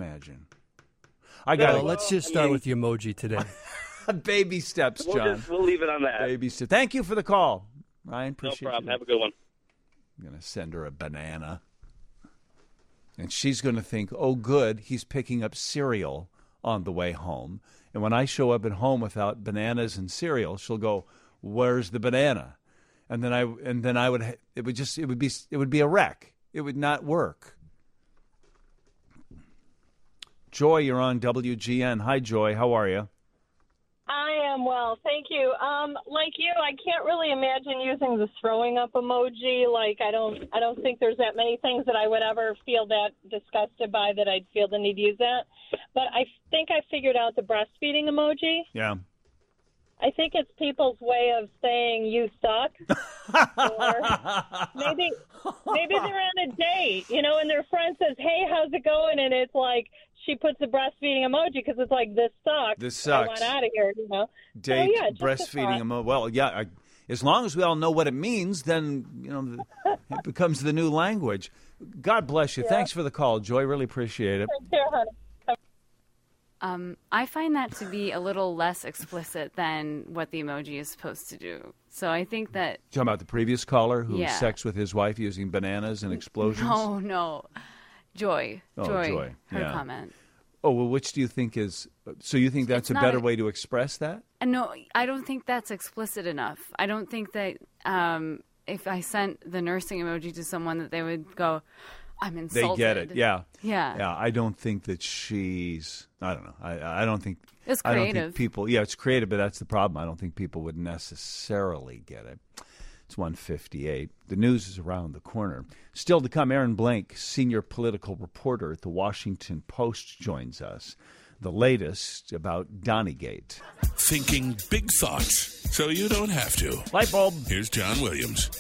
Speaker 4: Let's just start with the emoji today.
Speaker 3: Baby steps, John.
Speaker 9: We'll leave it on that.
Speaker 3: Baby steps. Thank you for the call, Ryan. Appreciate it.
Speaker 9: No problem. Have a good one.
Speaker 3: I'm going to send her a banana. And she's going to think, oh, good, he's picking up cereal on the way home. And when I show up at home without bananas and cereal, she'll go, where's the banana? And then it would be a wreck. It would not work. Joy, you're on WGN. Hi, Joy. How are you?
Speaker 10: I am well, thank you. Like you, I can't really imagine using the throwing up emoji. Like I don't think there's that many things that I would ever feel that disgusted by that I'd feel the need to use that. But I think I figured out the breastfeeding emoji.
Speaker 3: Yeah.
Speaker 10: I think it's people's way of saying you suck. Or maybe they're on a date, and their friend says, "Hey, how's it going?" And it's like she puts the breastfeeding emoji because it's like, this sucks.
Speaker 3: This sucks.
Speaker 10: I want out of here,
Speaker 3: Date
Speaker 10: so, yeah,
Speaker 3: breastfeeding emoji. Well, yeah, As long as we all know what it means, then, it becomes the new language. God bless you.
Speaker 10: Yeah.
Speaker 3: Thanks for the call, Joy. Really appreciate it.
Speaker 10: Take care, honey.
Speaker 5: I find that to be a little less explicit than what the emoji is supposed to do. So I think that...
Speaker 3: Talking about the previous caller who
Speaker 5: Yeah.
Speaker 3: sex with his wife using bananas and explosions?
Speaker 5: No. Joy.
Speaker 3: Oh, Joy.
Speaker 5: Her
Speaker 3: Yeah.
Speaker 5: comment.
Speaker 3: Oh, well, which do you think is... So you think that's
Speaker 5: It's
Speaker 3: a
Speaker 5: not
Speaker 3: better
Speaker 5: a-
Speaker 3: way to express that?
Speaker 5: No, I don't think that's explicit enough. I don't think that if I sent the nursing emoji to someone that they would go, I'm
Speaker 3: They
Speaker 5: insulted.
Speaker 3: get it, yeah.
Speaker 5: Yeah.
Speaker 3: Yeah, I don't think that she's... I don't know. I don't think...
Speaker 5: It's
Speaker 3: I don't think
Speaker 5: creative.
Speaker 3: people... Yeah, it's creative, but that's the problem. I don't think people would necessarily get it. It's 1:58. The news is around the corner. Still to come, Aaron Blank, senior political reporter at the Washington Post, joins us. The latest about Donniegate.
Speaker 2: Thinking big thoughts so you don't have to.
Speaker 3: Light bulb.
Speaker 2: Here's John Williams.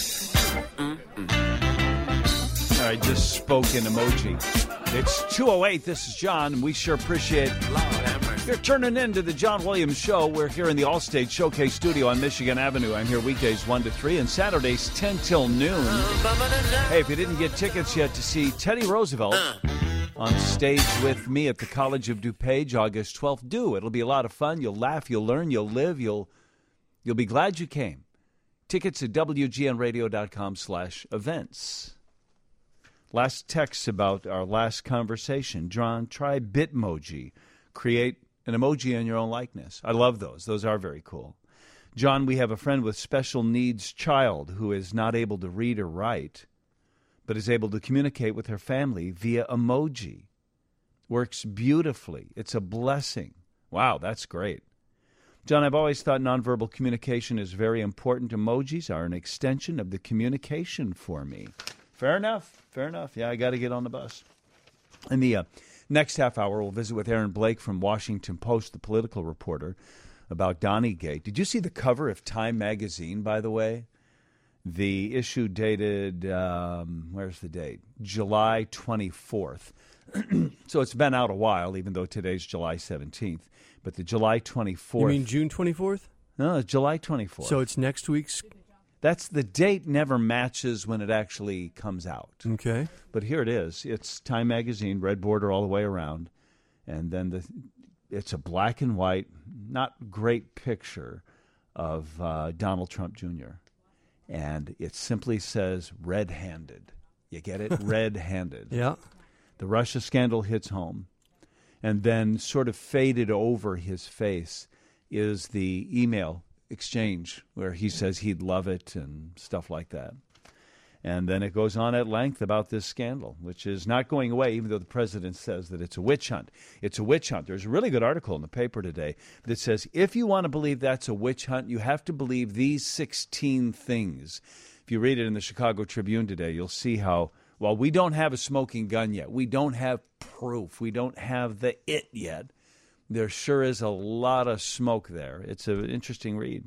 Speaker 3: All right, just spoke in emoji. It's 2:08. This is John, and we sure appreciate you're turning in to the John Williams Show. We're here in the Allstate Showcase Studio on Michigan Avenue. I'm here weekdays 1 to 3 and Saturdays 10 till noon. Hey, if you didn't get tickets yet to see Teddy Roosevelt on stage with me at the College of DuPage August 12th, do. It'll be a lot of fun. You'll laugh, you'll learn, you'll live, you'll be glad you came. Tickets at WGNradio.com/events. Last text about our last conversation. John, try Bitmoji. Create an emoji in your own likeness. I love those. Those are very cool. John, we have a friend with special needs child who is not able to read or write, but is able to communicate with her family via emoji. Works beautifully. It's a blessing. Wow, that's great. John, I've always thought nonverbal communication is very important. Emojis are an extension of the communication for me. Fair enough. Fair enough. Yeah, I got to get on the bus. In the next half hour, we'll visit with Aaron Blake from Washington Post, the political reporter, about Donniegate. Did you see the cover of Time magazine, by the way? The issue dated, where's the date? July 24th. So it's been out a while, even though today's July 17th. But the July 24th.
Speaker 4: You mean June 24th?
Speaker 3: No, it's July 24th.
Speaker 4: So it's next week's?
Speaker 3: That's the date never matches when it actually comes out.
Speaker 4: Okay.
Speaker 3: But here it is. It's Time magazine, red border all the way around. And then it's a black and white, not great picture of Donald Trump Jr. And it simply says red-handed. You get it? Red-handed.
Speaker 4: Yeah.
Speaker 3: The Russia scandal hits home. And then sort of faded over his face is the email exchange where he says he'd love it and stuff like that. And then it goes on at length about this scandal, which is not going away, even though the president says that it's a witch hunt. It's a witch hunt. There's a really good article in the paper today that says if you want to believe that's a witch hunt, you have to believe these 16 things. If you read it in the Chicago Tribune today, you'll see how, while we don't have a smoking gun yet, we don't have proof, we don't have the it yet, there sure is a lot of smoke there. It's an interesting read.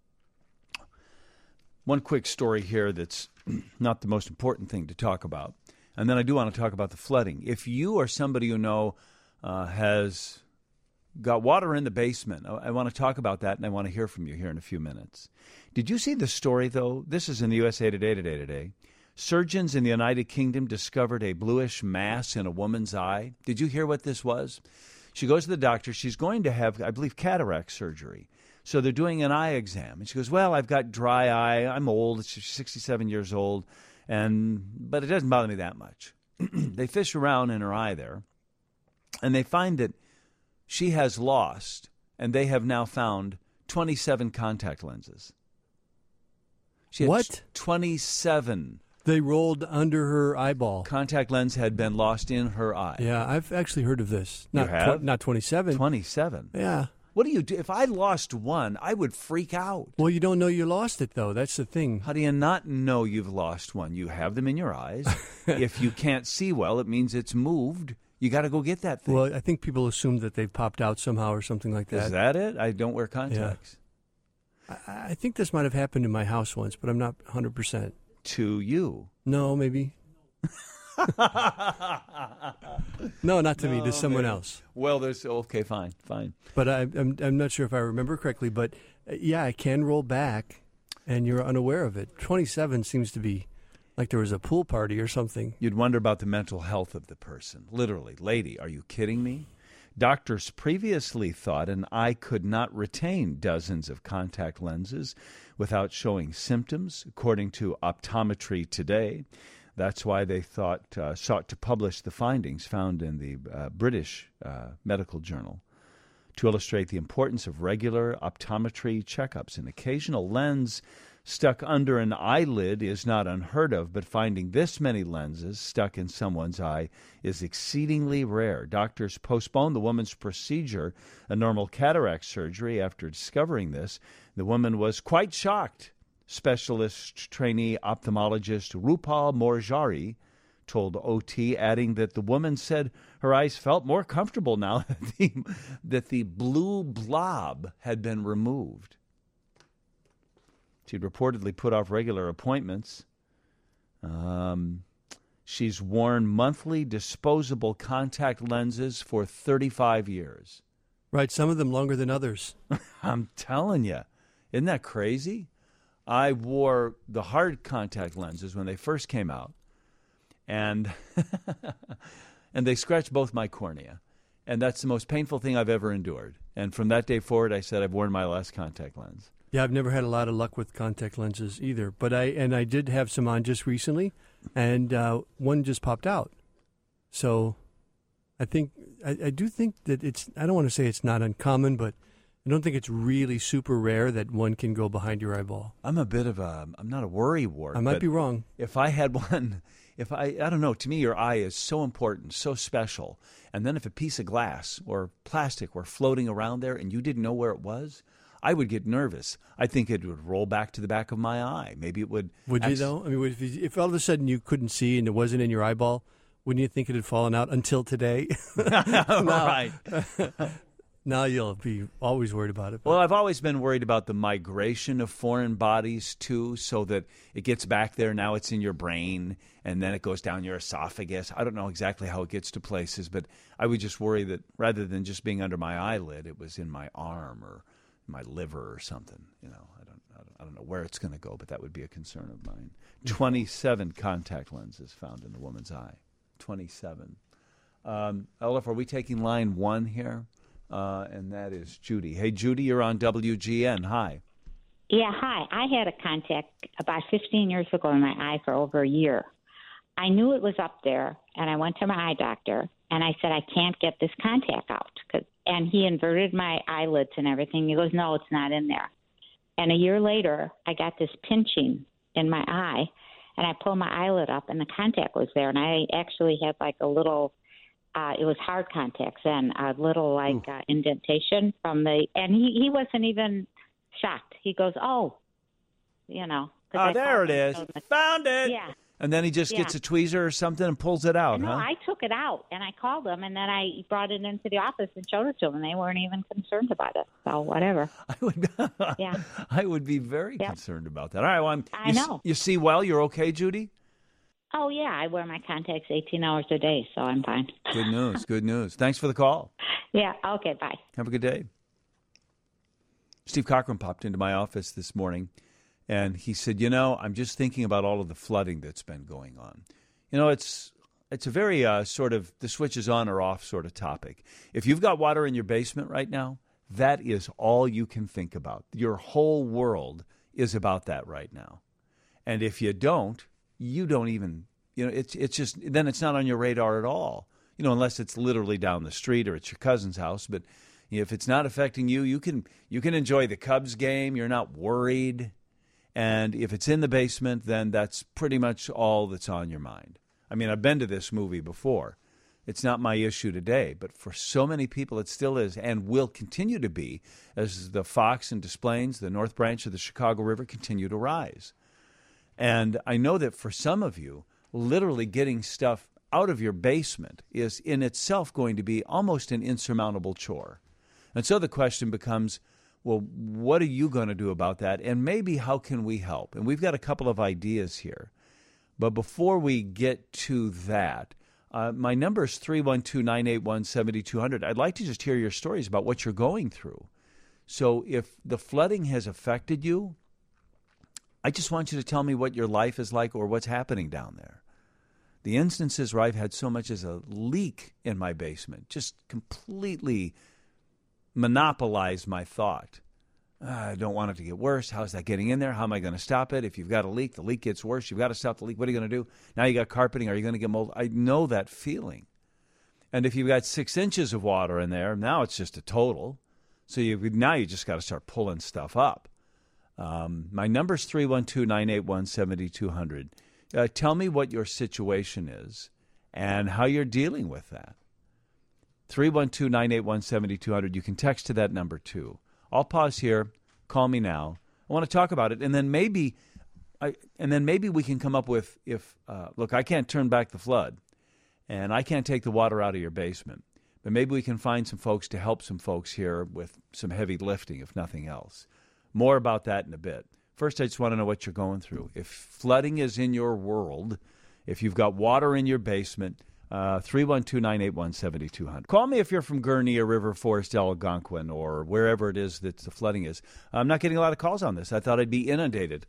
Speaker 3: One quick story here that's not the most important thing to talk about. And then I do want to talk about the flooding. If you or somebody you know has got water in the basement, I want to talk about that, and I want to hear from you here in a few minutes. Did you see the story, though? This is in the USA today. Surgeons in the United Kingdom discovered a bluish mass in a woman's eye. Did you hear what this was? She goes to the doctor. She's going to have, I believe, cataract surgery. So they're doing an eye exam. And she goes, well, I've got dry eye. I'm old. She's 67 years old. But it doesn't bother me that much. They fish around in her eye there. And they find that she has lost, and they have now found 27 contact lenses. She had
Speaker 4: What?
Speaker 3: 27.
Speaker 4: They rolled under her eyeball.
Speaker 3: Contact lens had been lost in her eye.
Speaker 4: Yeah, I've actually heard of this.
Speaker 3: You
Speaker 4: Not
Speaker 3: have?
Speaker 4: not 27.
Speaker 3: 27.
Speaker 4: Yeah.
Speaker 3: What do you do? If I lost one, I would freak out.
Speaker 4: Well, you don't know you lost it, though. That's the thing.
Speaker 3: How do you not know you've lost one? You have them in your eyes. If you can't see well, it means it's moved. You got to go get that thing.
Speaker 4: Well, I think people assume that they've popped out somehow or something like that.
Speaker 3: Is that it? I don't wear contacts.
Speaker 4: I think this might have happened in my house once, but I'm not 100%.
Speaker 3: To you?
Speaker 4: No, maybe. No, not to me. To someone else.
Speaker 3: Well, there's okay, fine.
Speaker 4: But I'm not sure if I remember correctly. But yeah, I can roll back. and you're unaware of it. 27 seems to be like there was a pool party or something.
Speaker 3: You'd wonder about the mental health of the person. Literally, lady, are you kidding me? Doctors previously thought an eye could not retain dozens of contact lenses without showing symptoms, according to Optometry Today. That's why they sought to publish the findings found in the British Medical Journal to illustrate the importance of regular optometry checkups. An occasional lens stuck under an eyelid is not unheard of, but finding this many lenses stuck in someone's eye is exceedingly rare. Doctors postponed the woman's procedure, a normal cataract surgery, after discovering this. The woman was quite shocked. Specialist trainee ophthalmologist Rupal Morjari told OT, adding that the woman said her eyes felt more comfortable now that the blue blob had been removed. She'd reportedly put off regular appointments. She's worn monthly disposable contact lenses for 35 years.
Speaker 4: Right, some of them longer than others.
Speaker 3: I'm telling you. Isn't that crazy? I wore the hard contact lenses when they first came out, and and they scratched both my cornea. And that's the most painful thing I've ever endured. And from that day forward, I said I've worn my last contact lens.
Speaker 4: Yeah, I've never had a lot of luck with contact lenses either. But I did have some on just recently, and one just popped out. So I do think that I don't want to say it's not uncommon, but I don't think it's really super rare that one can go behind your eyeball.
Speaker 3: I'm not a worrywart.
Speaker 4: I might be wrong.
Speaker 3: If I had one, I don't know, to me your eye is so important, so special. And then if a piece of glass or plastic were floating around there and you didn't know where it was, I would get nervous. I think it would roll back to the back of my eye. Maybe it would.
Speaker 4: Would you, though? I mean, if all of a sudden you couldn't see and it wasn't in your eyeball, wouldn't you think it had fallen out until today?
Speaker 3: Right.
Speaker 4: Now you'll be always worried about it.
Speaker 3: Well, I've always been worried about the migration of foreign bodies, too, so that it gets back there. Now it's in your brain, and then it goes down your esophagus. I don't know exactly how it gets to places, but I would just worry that rather than just being under my eyelid, it was in my arm or my liver or something. You know, I don't know where it's going to go, but that would be a concern of mine. 27 contact lenses found in the woman's eye. 27. Olaf, are we taking line one here? And that is Judy. Hey, Judy, you're on WGN. Hi.
Speaker 11: Yeah, hi. I had a contact about 15 years ago in my eye for over a year. I knew it was up there, and I went to my eye doctor, and I said, I can't get this contact out. And he inverted my eyelids and everything. He goes, no, it's not in there. And a year later, I got this pinching in my eye, and I pulled my eyelid up, and the contact was there. And I actually had like a little... it was hard contacts and a little indentation from the, and he wasn't even shocked. He goes, oh, you know.
Speaker 3: Oh, there it is. Found it.
Speaker 11: Yeah.
Speaker 3: And then he just gets a tweezer or something and pulls it out,
Speaker 11: No,
Speaker 3: huh?
Speaker 11: I took it out and I called them and then I brought it into the office and showed it to them and they weren't even concerned about it. So whatever.
Speaker 3: I would be very concerned about that. All right, well,
Speaker 11: I know.
Speaker 3: You see well? You're okay, Judy?
Speaker 11: Oh, yeah, I wear my contacts 18 hours a day, so I'm fine.
Speaker 3: Good news, good news. Thanks for the call.
Speaker 11: Yeah, okay, bye.
Speaker 3: Have a good day. Steve Cochran popped into my office this morning, and he said, I'm just thinking about all of the flooding that's been going on. It's a very sort of the switch is on or off sort of topic. If you've got water in your basement right now, that is all you can think about. Your whole world is about that right now. And if you don't even, it's just, then it's not on your radar at all, unless it's literally down the street or it's your cousin's house. But if it's not affecting you, you can enjoy the Cubs game. You're not worried. And if it's in the basement, then that's pretty much all that's on your mind. I mean, I've been to this movie before. It's not my issue today, but for so many people it still is and will continue to be as the Fox and Des Plaines, the North Branch of the Chicago River, continue to rise. And I know that for some of you, literally getting stuff out of your basement is in itself going to be almost an insurmountable chore. And so the question becomes, well, what are you going to do about that? And maybe how can we help? And we've got a couple of ideas here. But before we get to that, my number is 312-981-7200. I'd like to just hear your stories about what you're going through. So if the flooding has affected you, I just want you to tell me what your life is like or what's happening down there. The instances where I've had so much as a leak in my basement just completely monopolized my thought. I don't want it to get worse. How's that getting in there? How am I going to stop it? If you've got a leak, the leak gets worse. You've got to stop the leak. What are you going to do? Now you got carpeting. Are you going to get mold? I know that feeling. And if you've got 6 inches of water in there, now it's just a total. So now you just got to start pulling stuff up. My number's 312-981-7200. Tell me what your situation is and how you're dealing with that. 312-981-7200. You can text to that number too. I'll pause here. Call me now. I want to talk about it, and then maybe we can come up with look, I can't turn back the flood, and I can't take the water out of your basement, but maybe we can find some folks to help some folks here with some heavy lifting, if nothing else. More about that in a bit. First, I just want to know what you're going through. If flooding is in your world, if you've got water in your basement, 312-981-7200. Call me if you're from Gurnee or River Forest, Algonquin, or wherever it is that the flooding is. I'm not getting a lot of calls on this. I thought I'd be inundated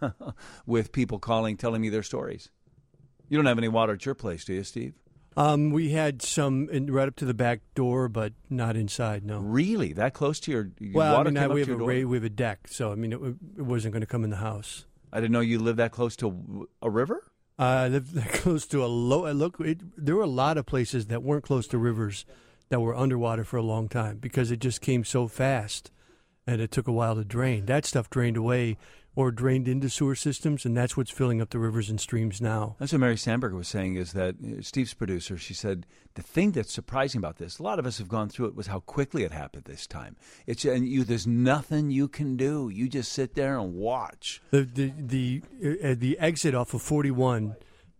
Speaker 3: with people calling, telling me their stories. You don't have any water at your place, do you, Steve?
Speaker 4: We had some right up to the back door, but not inside, no.
Speaker 3: Really? That close to your
Speaker 4: well,
Speaker 3: water?
Speaker 4: Well, we have a deck, so, I mean, it wasn't going to come in the house.
Speaker 3: I didn't know you lived that close to a river?
Speaker 4: I lived that close to a low. There were a lot of places that weren't close to rivers that were underwater for a long time because it just came so fast, and it took a while to drain. That stuff drained away or drained into sewer systems, and that's what's filling up the rivers and streams now.
Speaker 3: That's what Mary Sandberg was saying, is that Steve's producer, she said, the thing that's surprising about this, a lot of us have gone through it, was how quickly it happened this time. There's nothing you can do. You just sit there and watch.
Speaker 4: The exit off of 41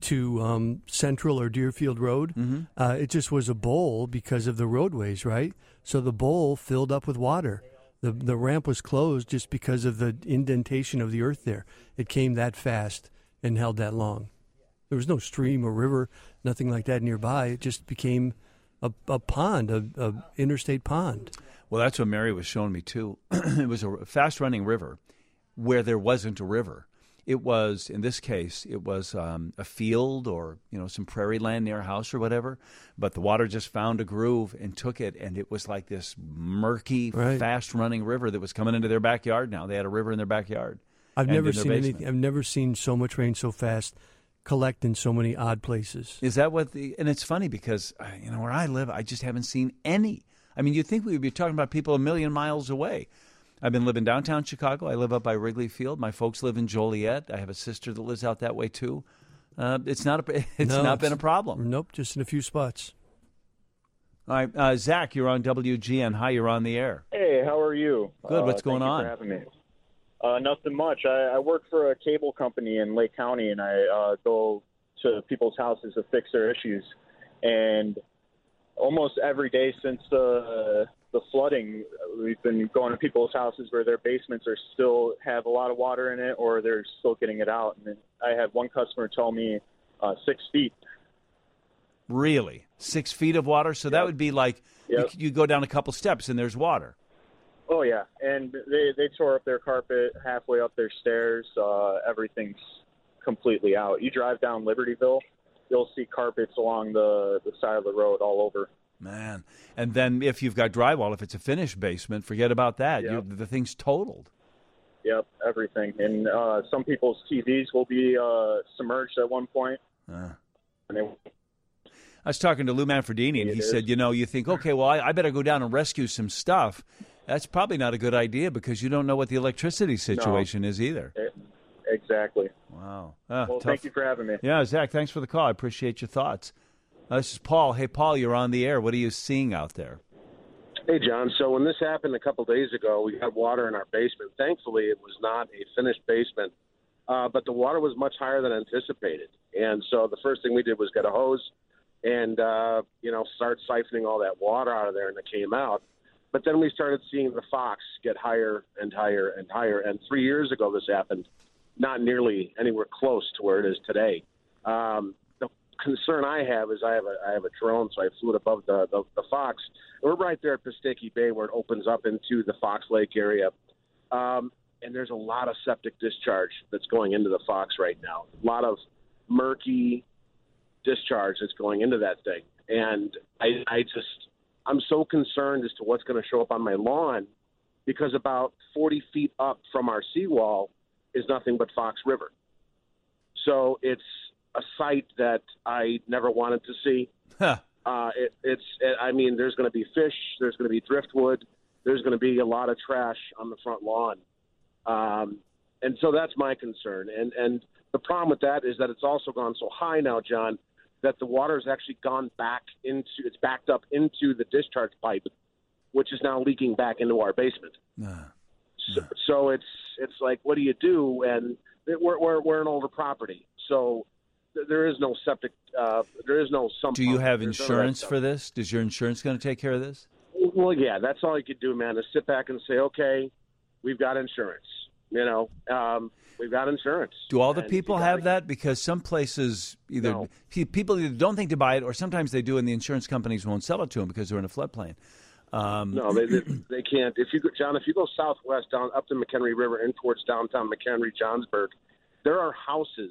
Speaker 4: to Central or Deerfield Road, it just was a bowl because of the roadways, right? So the bowl filled up with water. The ramp was closed just because of the indentation of the earth there. It came that fast and held that long. There was no stream or river, nothing like that nearby. It just became a pond, a interstate pond.
Speaker 3: Well, that's what Mary was showing me, too. It was a fast-running river where there wasn't a river. It was, in this case, it was a field or, some prairie land near a house or whatever. But the water just found a groove and took it, and it was like this murky, fast-running river that was coming into their backyard now. They had a river in their backyard.
Speaker 4: I've never seen anything. I've never seen so much rain so fast collect in so many odd places.
Speaker 3: Is that what and it's funny because, where I live, I just haven't seen any. I mean, you'd think we would be talking about people a million miles away. I've been living downtown Chicago. I live up by Wrigley Field. My folks live in Joliet. I have a sister that lives out that way too. It's not been a problem.
Speaker 4: Nope, just in a few spots.
Speaker 3: All right, Zach, you're on WGN. Hi, you're on the air.
Speaker 12: Hey, how are you?
Speaker 3: Good. What's going on?
Speaker 12: Thank you for having me. Nothing much. I work for a cable company in Lake County, and I go to people's houses to fix their issues. And almost every day since the flooding, we've been going to people's houses where their basements still have a lot of water in it, or they're still getting it out. And then I had one customer tell me 6 feet.
Speaker 3: Really? 6 feet of water? So that would be like you go down a couple steps and there's water.
Speaker 12: Oh, yeah. And they tore up their carpet halfway up their stairs. Everything's completely out. You drive down Libertyville, you'll see carpets along the side of the road all over.
Speaker 3: Man. And then if you've got drywall, if it's a finished basement, forget about that.
Speaker 12: Yep.
Speaker 3: The thing's totaled.
Speaker 12: Yep, everything. And some people's TVs will be submerged at one point.
Speaker 3: I was talking to Lou Manfredini, and he said, you think, okay, well, I better go down and rescue some stuff. That's probably not a good idea because you don't know what the electricity situation is either.
Speaker 12: Exactly.
Speaker 3: Wow.
Speaker 12: Well, thank you for having me.
Speaker 3: Yeah, Zach, thanks for the call. I appreciate your thoughts. This is Paul. Hey, Paul, you're on the air. What are you seeing out there?
Speaker 13: Hey, John. So when this happened a couple days ago, we had water in our basement. Thankfully, it was not a finished basement, but the water was much higher than anticipated. And so the first thing we did was get a hose and, start siphoning all that water out of there, and it came out. But then we started seeing the Fox get higher and higher and higher. And 3 years ago this happened, not nearly anywhere close to where it is today. The concern I have is I have a drone, so I flew it above the Fox. We're right there at Pistiki Bay where it opens up into the Fox Lake area. and there's a lot of septic discharge that's going into the Fox right now. A lot of murky discharge that's going into that thing. And I'm so concerned as to what's going to show up on my lawn, because about 40 feet up from our seawall is nothing but Fox River. So it's a sight that I never wanted to see.
Speaker 3: Huh.
Speaker 13: I mean, there's going to be fish, there's going to be driftwood, there's going to be a lot of trash on the front lawn. And so that's my concern. And the problem with that is that it's also gone so high now, John, that the water has actually gone back it's backed up into the discharge pipe, which is now leaking back into our basement. So it's like, what do you do? And we're an older property, so there is no septic. There is no sump.
Speaker 3: Do you
Speaker 13: pump.
Speaker 3: have
Speaker 13: There's
Speaker 3: insurance
Speaker 13: none of that
Speaker 3: for this? Is your insurance going to take care of this?
Speaker 13: Well, yeah, that's all you could do, man, is sit back and say, okay, we've got insurance. We've got insurance.
Speaker 3: Do all the
Speaker 13: And
Speaker 3: people
Speaker 13: you
Speaker 3: have
Speaker 13: gotta-
Speaker 3: that? Because some places
Speaker 13: No.
Speaker 3: people either don't think to buy it, or sometimes they do, and the insurance companies won't sell it to them because they're in a floodplain.
Speaker 13: No, they can't. If you go southwest down up the McHenry River and towards downtown McHenry, Johnsburg, there are houses.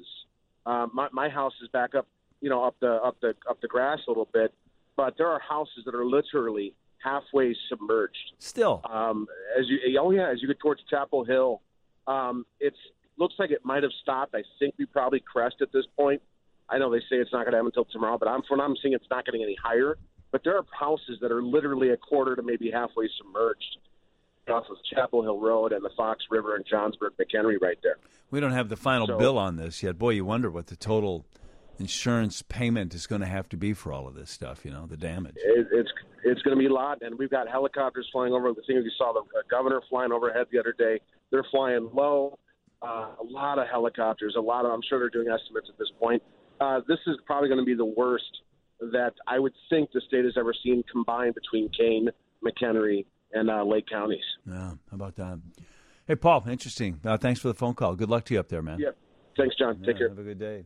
Speaker 13: My house is back up, up the grass a little bit, but there are houses that are literally halfway submerged.
Speaker 3: Still,
Speaker 13: as you get towards Chapel Hill, it looks like it might have stopped. I think we probably crest at this point. I know they say it's not going to happen until tomorrow, but from what I'm seeing, it's not getting any higher. But there are houses that are literally a quarter to maybe halfway submerged off of Chapel Hill Road and the Fox River and Johnsburg, McHenry right there.
Speaker 3: we don't have the final
Speaker 13: So-
Speaker 3: bill on this yet. Boy, you wonder what the total insurance payment is going to have to be for all of this stuff, the damage.
Speaker 13: It's going to be a lot, and we've got helicopters flying over. The thing you saw the governor flying overhead the other day. They're flying low. A lot of helicopters. I'm sure they're doing estimates at this point. This is probably going to be the worst that I would think the state has ever seen combined between Kane, McHenry, and Lake counties.
Speaker 3: Yeah, how about that? Hey, Paul, interesting. Thanks for the phone call. Good luck to you up there, man.
Speaker 13: Yep. Thanks, John. Take care.
Speaker 3: Have a good day.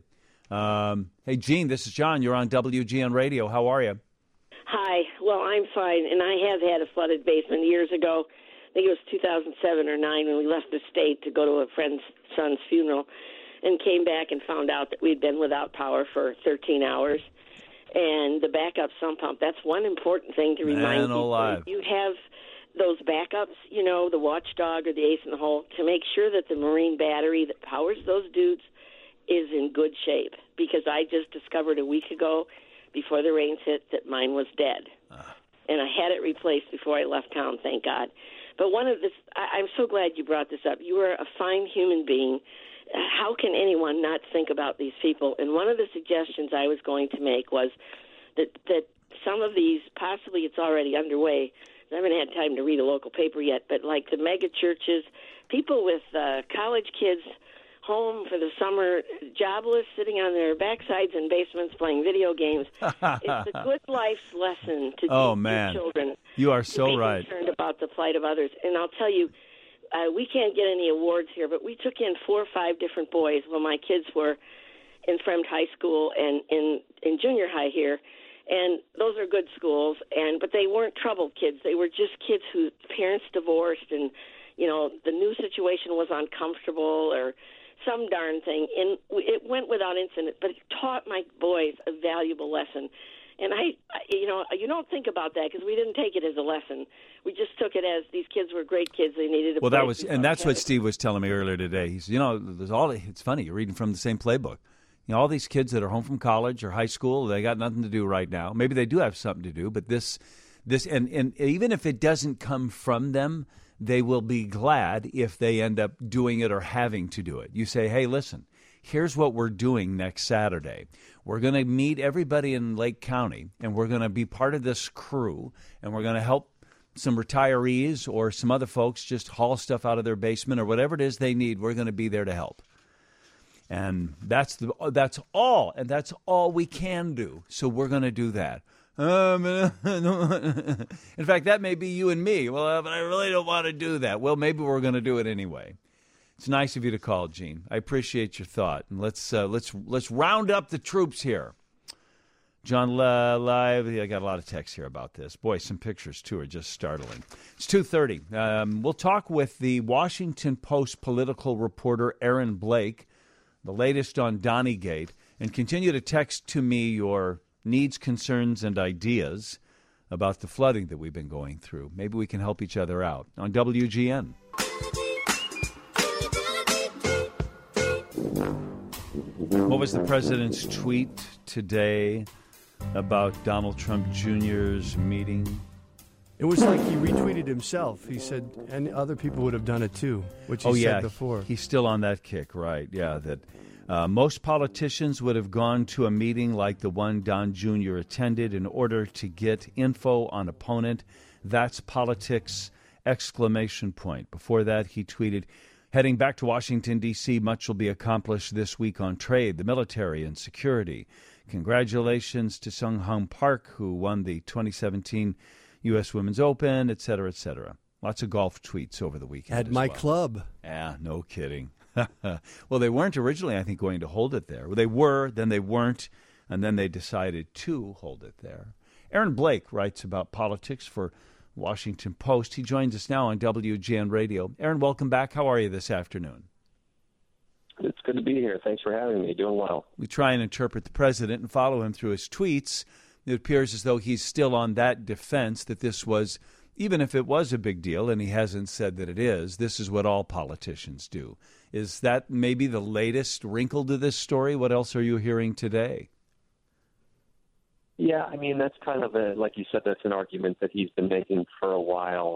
Speaker 3: Hey, Gene, this is John. You're on WGN Radio. How are you?
Speaker 14: Hi. Well, I'm fine, and I have had a flooded basement years ago. I think it was 2007 or 9 when we left the state to go to a friend's son's funeral and came back and found out that we'd been without power for 13 hours. And the backup sump pump, that's one important thing to remind people.
Speaker 3: alive.
Speaker 14: You have those backups, the Watchdog or the Ace in the Hole, to make sure that the marine battery that powers those dudes is in good shape. Because I just discovered a week ago, before the rains hit, that mine was dead. And I had it replaced before I left town, thank God. But I'm so glad you brought this up. You are a fine human being. How can anyone not think about these people? And one of the suggestions I was going to make was that some of these, possibly it's already underway. I haven't had time to read a local paper yet, but like the mega churches, people with college kids home for the summer, jobless, sitting on their backsides in basements playing video games. It's a good life's lesson to
Speaker 3: Oh,
Speaker 14: teach
Speaker 3: man.
Speaker 14: your children.
Speaker 3: You are so
Speaker 14: to be
Speaker 3: right.
Speaker 14: concerned about the plight of others. And I'll tell you, we can't get any awards here, but we took in 4 or 5 different boys when my kids were in Fremd High School and in junior high here. And those are good schools, but they weren't troubled kids. They were just kids whose parents divorced and, the new situation was uncomfortable or some darn thing. And it went without incident, but it taught my boys a valuable lesson. And you don't think about that because we didn't take it as a lesson. We just took it as these kids were great kids. They needed a place.
Speaker 3: That's what Steve was telling me earlier today. He said, it's funny. You're reading from the same playbook. All these kids that are home from college or high school, they got nothing to do right now. Maybe they do have something to do, but this, and even if it doesn't come from them, they will be glad if they end up doing it or having to do it. You say, hey, listen, here's what we're doing next Saturday. We're going to meet everybody in Lake County, and we're going to be part of this crew, and we're going to help some retirees or some other folks just haul stuff out of their basement or whatever it is they need. We're going to be there to help. And that's all, and that's all we can do. So we're going to do that. In fact, that may be you and me. Well, but I really don't want to do that. Well, maybe we're going to do it anyway. It's nice of you to call, Gene. I appreciate your thought. And let's round up the troops here. John Live, I got a lot of text here about this. Boy, some pictures, too, are just startling. It's 2:30. We'll talk with the Washington Post political reporter Aaron Blake, the latest on Donniegate, and continue to text to me your needs, concerns, and ideas about the flooding that we've been going through. Maybe we can help each other out on WGN. What was the president's tweet today about Donald Trump Jr.'s meeting?
Speaker 4: It was like he retweeted himself. He said, and other people would have done it too, which he said before.
Speaker 3: He's still on that kick, right? Yeah, that most politicians would have gone to a meeting like the one Don Jr. attended in order to get info on opponent. That's politics, ! Before that, he tweeted, heading back to Washington, D.C., much will be accomplished this week on trade, the military, and security. Congratulations to Sung-Hung Park, who won the 2017 U.S. Women's Open, et cetera, et cetera. Lots of golf tweets over the weekend.
Speaker 4: At my club.
Speaker 3: Yeah, no kidding. Well, they weren't originally, I think, going to hold it there. Well, they were, then they weren't, and then they decided to hold it there. Aaron Blake writes about politics for Washington Post. He joins us now on WGN Radio. Aaron, welcome back. How are you this afternoon?
Speaker 15: It's good to be here. Thanks for having me. Doing well.
Speaker 3: We try and interpret the president and follow him through his tweets. It appears as though he's still on that defense that this was, even if it was a big deal, and he hasn't said that it is, this is what all politicians do. Is that maybe the latest wrinkle to this story? What else are you hearing today?
Speaker 15: Yeah, I mean, that's kind of like you said, that's an argument that he's been making for a while.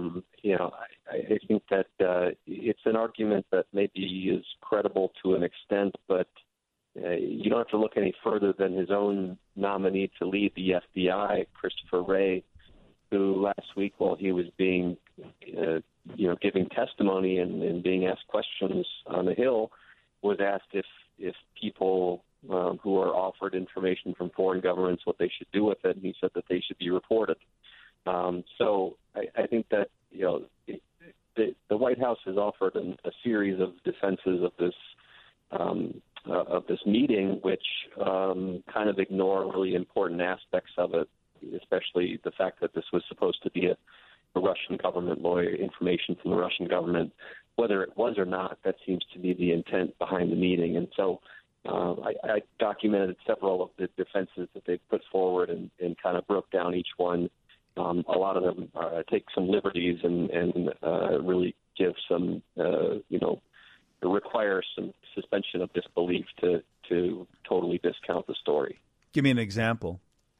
Speaker 15: I think that it's an argument that maybe is credible to an extent, but you don't have to look any further than his own nominee to lead the FBI, Christopher Wray, who last week, while he was being, giving testimony and being asked questions on the Hill, was asked if people who are offered information from foreign governments, what they should do with it, and he said that they should be reported. So I think that the White House has offered a series of defenses of this meeting, which kind of ignore really important aspects of it, especially the fact that this was supposed to be a Russian government lawyer, information from the Russian government. Whether it was or not, that seems to be the intent behind the meeting. And so I documented several of the defenses that they've put forward and kind of broke down each one. A lot of them take some liberties and really give some, require some suspension of disbelief to totally discount the story.
Speaker 3: Give me an example.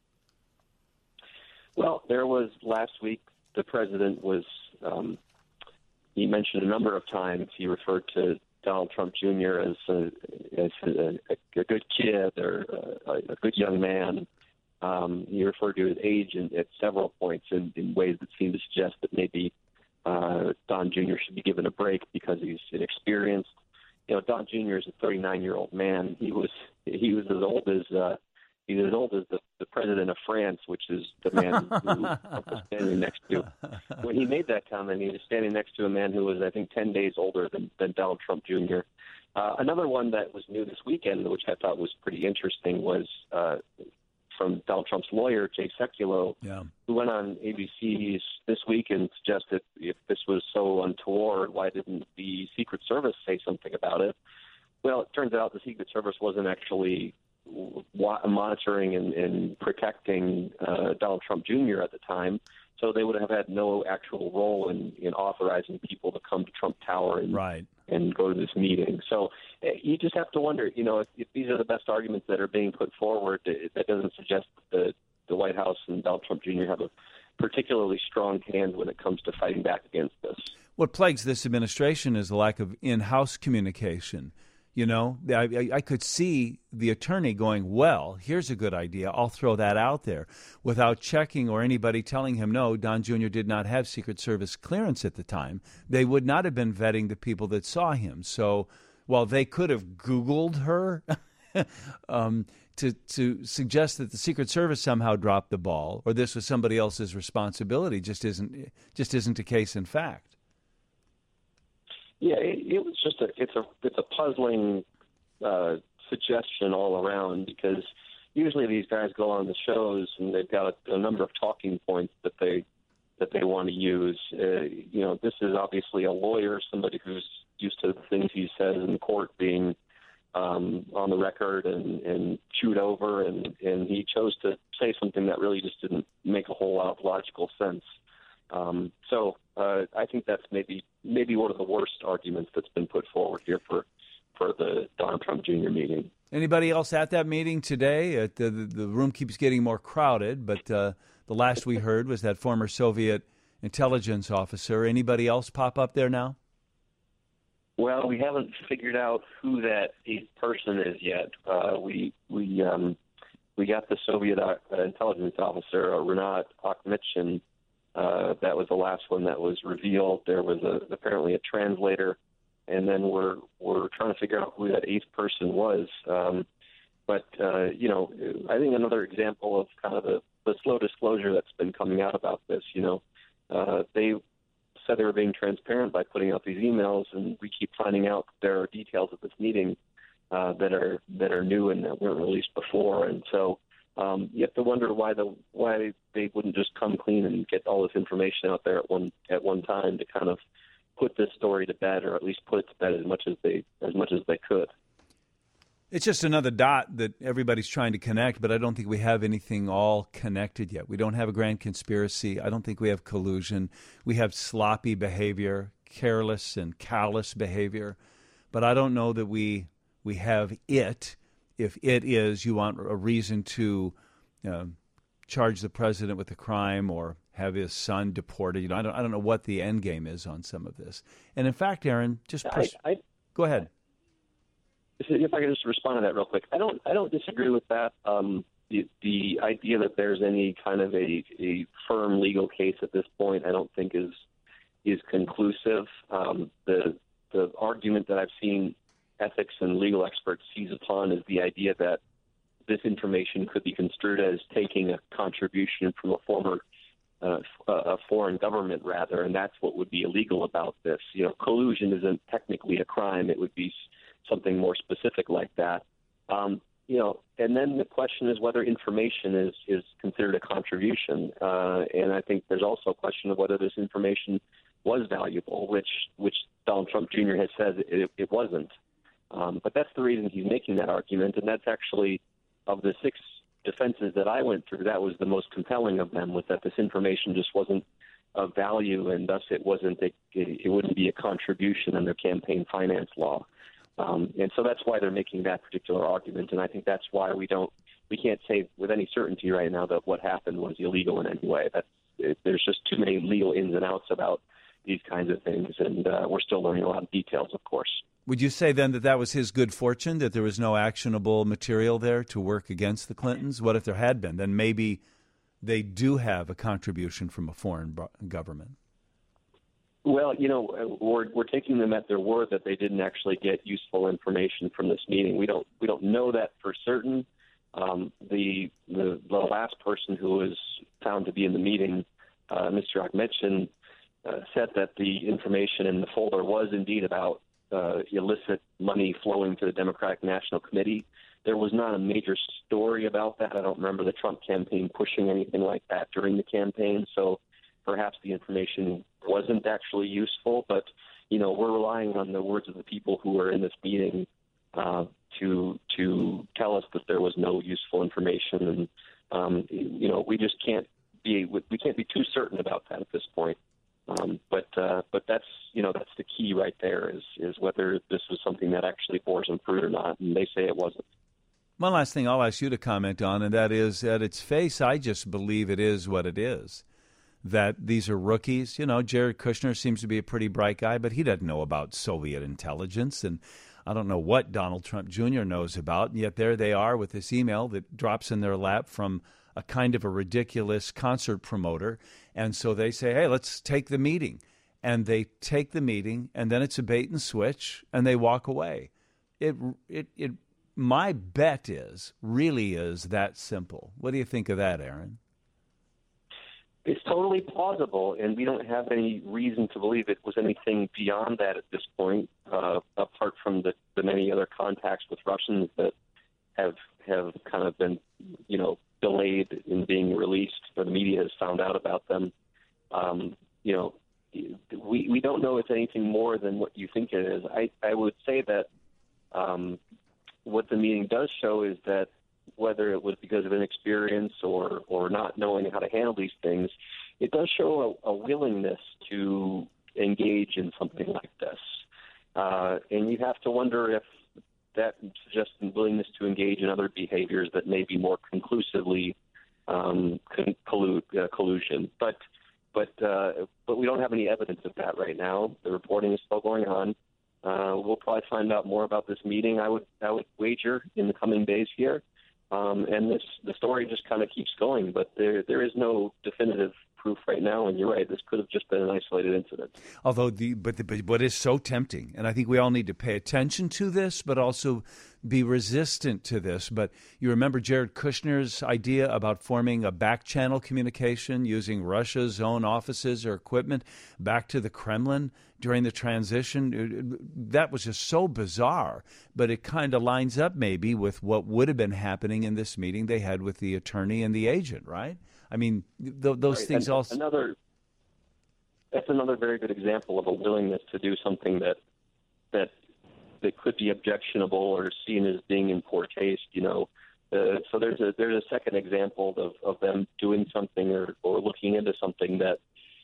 Speaker 15: Well, there was last week, the president was, he mentioned a number of times, he referred to Donald Trump Jr. as a good kid or a good young man. He referred to his age at several points in ways that seemed to suggest that maybe Don Jr. should be given a break because he's inexperienced. Don Jr. is a 39-year-old man. He was as old as the president of France, which is the man who I was standing next to. When he made that comment, he was standing next to a man who was, I think, 10 days older than Donald Trump Jr. Another one that was new this weekend, which I thought was pretty interesting, was from Donald Trump's lawyer, Jay Sekulow, who went on ABC this week and suggested if this was so untoward, why didn't the Secret Service say something about it? Well, it turns out the Secret Service wasn't actually monitoring and protecting Donald Trump Jr. at the time, so they would have had no actual role in authorizing people to come to Trump Tower and go to this meeting. So you just have to wonder, if these are the best arguments that are being put forward, that doesn't suggest that the White House and Donald Trump Jr. have a particularly strong hand when it comes to fighting back against this.
Speaker 3: What plagues this administration is the lack of in-house communication. I could see the attorney going, well, here's a good idea. I'll throw that out there without checking or anybody telling him, no, Don Jr. did not have Secret Service clearance at the time. They would not have been vetting the people that saw him. So while they could have Googled her to suggest that the Secret Service somehow dropped the ball or this was somebody else's responsibility just isn't the case in fact.
Speaker 15: Yeah, it was just it's a puzzling suggestion all around because usually these guys go on the shows and they've got a number of talking points that they want to use. This is obviously a lawyer, somebody who's used to the things he says in court being on the record and chewed over, and he chose to say something that really just didn't make a whole lot of logical sense. So I think that's maybe one of the worst arguments that's been put forward here for the Donald Trump Jr. meeting.
Speaker 3: Anybody else at that meeting today? The room keeps getting more crowded, but the last we heard was that former Soviet intelligence officer. Anybody else pop up there now?
Speaker 15: Well, we haven't figured out who that eighth person is yet. We got the Soviet intelligence officer, Rinat Akhmetshin. That was the last one that was revealed. There was apparently a translator, and then we're trying to figure out who that eighth person was. But I think another example of kind of the slow disclosure that's been coming out about this. They said they were being transparent by putting out these emails, and we keep finding out there are details of this meeting that are new and that weren't released before. And so you have to wonder why they wouldn't just come clean and get all this information out there at one time to kind of put this story to bed, or at least put it to bed as much as they could.
Speaker 3: It's just another dot that everybody's trying to connect, but I don't think we have anything all connected yet. We don't have a grand conspiracy. I don't think we have collusion. We have sloppy behavior, careless and callous behavior, but I don't know that we have it. If it is, you want a reason to charge the president with a crime or have his son deported. I don't know what the end game is on some of this. And in fact, Aaron, just go ahead.
Speaker 15: If I could just respond to that real quick, I don't disagree with that. The idea that there's any kind of a firm legal case at this point, I don't think is conclusive. The argument that I've seen ethics and legal experts seize upon is the idea that this information could be construed as taking a contribution from a foreign government, rather, and that's what would be illegal about this. Collusion isn't technically a crime; it would be something more specific like that. And then the question is whether information is considered a contribution. And I think there's also a question of whether this information was valuable, which Donald Trump Jr. has said it wasn't. But that's the reason he's making that argument, and that's actually, of the 6 defenses that I went through, that was the most compelling of them, was that this information just wasn't of value, and thus it wouldn't be a contribution under campaign finance law. And so that's why they're making that particular argument, and I think that's why we can't say with any certainty right now that what happened was illegal in any way. There's just too many legal ins and outs about these kinds of things, and we're still learning a lot of details, of course.
Speaker 3: Would you say then that was his good fortune, that there was no actionable material there to work against the Clintons? What if there had been? Then maybe they do have a contribution from a foreign government.
Speaker 15: Well, we're taking them at their word that they didn't actually get useful information from this meeting. We don't know that for certain. The last person who was found to be in the meeting, Mr. Akhmetshin, said that the information in the folder was indeed about illicit money flowing to the Democratic National Committee. There was not a major story about that. I don't remember the Trump campaign pushing anything like that during the campaign, so perhaps the information wasn't actually useful. But, we're relying on the words of the people who were in this meeting to tell us that there was no useful information. And, we just can't be too certain about that at this point. But that's the key right there is whether this was something that actually bore some fruit or not, and they say it wasn't.
Speaker 3: One last thing I'll ask you to comment on, and that is, at its face, I just believe it is what it is, that these are rookies. Jared Kushner seems to be a pretty bright guy, but he doesn't know about Soviet intelligence, and I don't know what Donald Trump Jr. knows about, and yet there they are with this email that drops in their lap from a kind of a ridiculous concert promoter. And so they say, hey, let's take the meeting. And they take the meeting, and then it's a bait and switch, and they walk away. My bet really is that simple. What do you think of that, Aaron?
Speaker 15: It's totally plausible, and we don't have any reason to believe it was anything beyond that at this point, apart from the many other contacts with Russians that have kind of been, delayed in being released, or the media has found out about them. We don't know it's anything more than what you think it is. I would say that what the meeting does show is that whether it was because of inexperience or not knowing how to handle these things, it does show a willingness to engage in something like this. And you have to wonder if that suggests a willingness to engage in other behaviors that may be more conclusively collusion. But we don't have any evidence of that right now. The reporting is still going on. We'll probably find out more about this meeting, I would wager, in the coming days here. And the story just kind of keeps going, but there is no definitive proof right now. And you're right, this could have just been an isolated incident.
Speaker 3: Although, but what is so tempting, and I think we all need to pay attention to this, but also be resistant to this. But you remember Jared Kushner's idea about forming a back channel communication using Russia's own offices or equipment back to the Kremlin during the transition? That was just so bizarre, but it kind of lines up maybe with what would have been happening in this meeting they had with the attorney and the agent, right? I mean, those
Speaker 15: right.
Speaker 3: things
Speaker 15: and
Speaker 3: also...
Speaker 15: That's another very good example of a willingness to do something that could be objectionable or seen as being in poor taste, So there's a second example of them doing something or looking into something that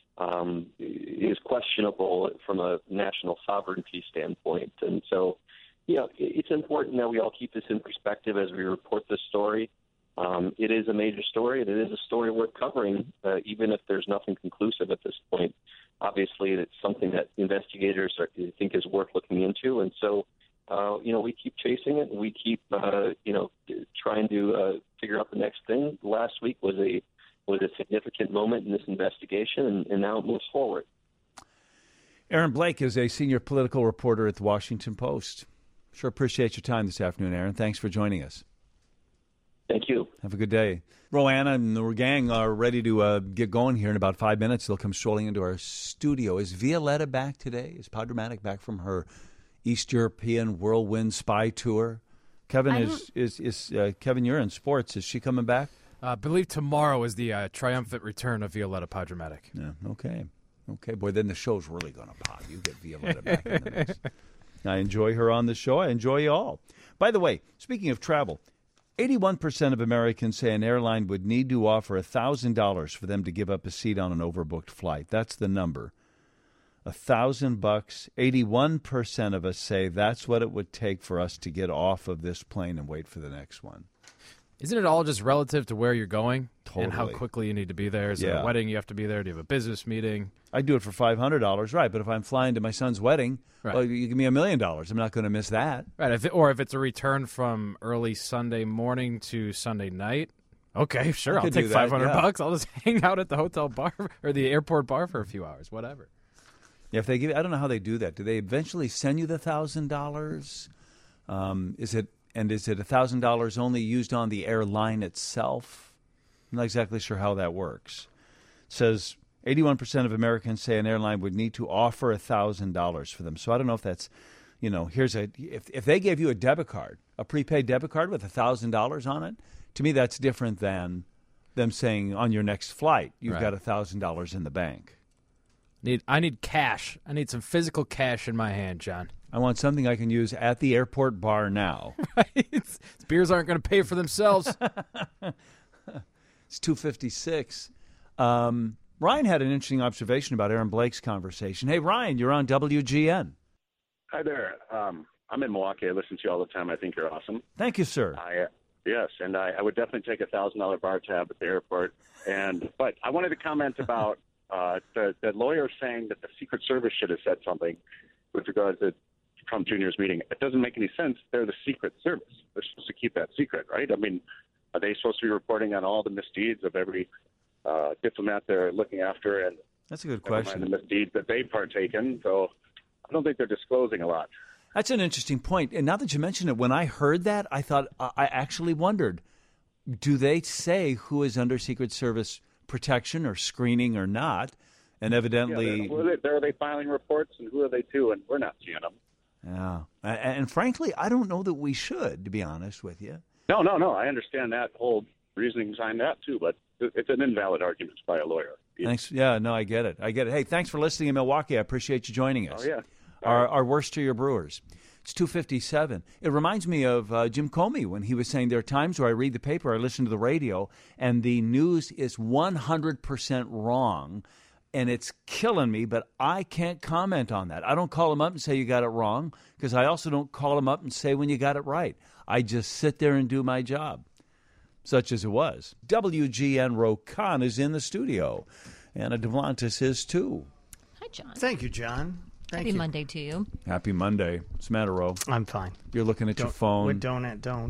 Speaker 15: is questionable from a national sovereignty standpoint. And so, it's important that we all keep this in perspective as we report this story. It is a major story, and it is a story worth covering, even if there's nothing conclusive at this point. Obviously, it's something that investigators think is worth looking into, and so, we keep chasing it, and we keep, trying to figure out the next thing. Last week was a significant moment in this investigation, and now it moves forward.
Speaker 3: Aaron Blake is a senior political reporter at the Washington Post. Sure appreciate your time this afternoon, Aaron. Thanks for joining us.
Speaker 15: Thank you.
Speaker 3: Have a good day. Roanna and the gang are ready to get going here in about 5 minutes. They'll come strolling into our studio. Is Violetta back today? Is Podramatic back from her East European whirlwind spy tour? Kevin, Kevin, you're in sports. Is she coming back?
Speaker 16: I believe tomorrow is the triumphant return of Violetta Podramatic.
Speaker 3: Yeah, okay. Boy, then the show's really going to pop. You get Violetta back in the mix. I enjoy her on the show. I enjoy you all. By the way, speaking of travel, 81% of Americans say an airline would need to offer $1,000 for them to give up a seat on an overbooked flight. That's the number. $1,000. 81% of us say that's what it would take for us to get off of this plane and wait for the next one.
Speaker 16: Isn't it all just relative to where you're going?
Speaker 3: Totally.
Speaker 16: And how quickly you need to be there? Is it a wedding you have to be there? Do you have a business meeting?
Speaker 3: I do it for $500, right? But if I'm flying to my son's wedding, well, you give me $1 million. I'm not going to miss that.
Speaker 16: Right. If it's a return from early Sunday morning to Sunday night, okay, sure, I'll take $500. I'll just hang out at the hotel bar or the airport bar for a few hours, whatever.
Speaker 3: Yeah, if they give, I don't know how they do that. Do they eventually send you the $1,000? Is it $1,000 only used on the airline itself? I'm not exactly sure how that works. It says 81% of Americans say an airline would need to offer $1,000 for them. So I don't know if that's, if they gave you a debit card, a prepaid debit card with $1,000 on it, to me that's different than them saying on your next flight you've got $1,000 in the bank.
Speaker 16: I need cash. I need some physical cash in my hand, John.
Speaker 3: I want something I can use at the airport bar now.
Speaker 16: Right? Beers aren't going to pay for themselves.
Speaker 3: It's $2.56. Ryan had an interesting observation about Aaron Blake's conversation. Hey, Ryan, you're on WGN.
Speaker 17: Hi there. I'm in Milwaukee. I listen to you all the time. I think you're awesome.
Speaker 3: Thank you, sir.
Speaker 17: Yes, and I would definitely take a $1,000 bar tab at the airport. But I wanted to comment about the lawyer saying that the Secret Service should have said something with regard to Trump Jr.'s meeting. It doesn't make any sense. They're the Secret Service. They're supposed to keep that secret, right? I mean, are they supposed to be reporting on all the misdeeds of every diplomat they're looking after? And
Speaker 3: that's a good question.
Speaker 17: The misdeeds that they partake in. So I don't think they're disclosing a lot.
Speaker 3: That's an interesting point. And now that you mention it, when I heard that, I thought, I actually wondered, do they say who is under Secret Service protection or screening or not? And evidently...
Speaker 17: Are they filing reports, and who are they to? And we're not seeing them.
Speaker 3: Yeah. And frankly, I don't know that we should, to be honest with you.
Speaker 17: No. I understand that whole reasoning behind that too, but it's an invalid argument by a lawyer.
Speaker 3: Thanks. Yeah, no, I get it. Hey, thanks for listening in Milwaukee. I appreciate you joining us.
Speaker 17: Oh, yeah.
Speaker 3: Our worst to your Brewers. It's 2:57. It reminds me of Jim Comey when he was saying there are times where I read the paper, I listen to the radio, and the news is 100% wrong, and it's killing me, but I can't comment on that. I don't call them up and say you got it wrong, because I also don't call them up and say when you got it right. I just sit there and do my job, such as it was. WGN Rokan is in the studio. Anna Devlantis is too.
Speaker 18: Hi, John.
Speaker 19: Thank you, John.
Speaker 18: Happy Monday to you.
Speaker 3: Happy Monday. What's the matter, Ro?
Speaker 19: I'm fine.
Speaker 3: You're looking at your phone.
Speaker 19: Don't.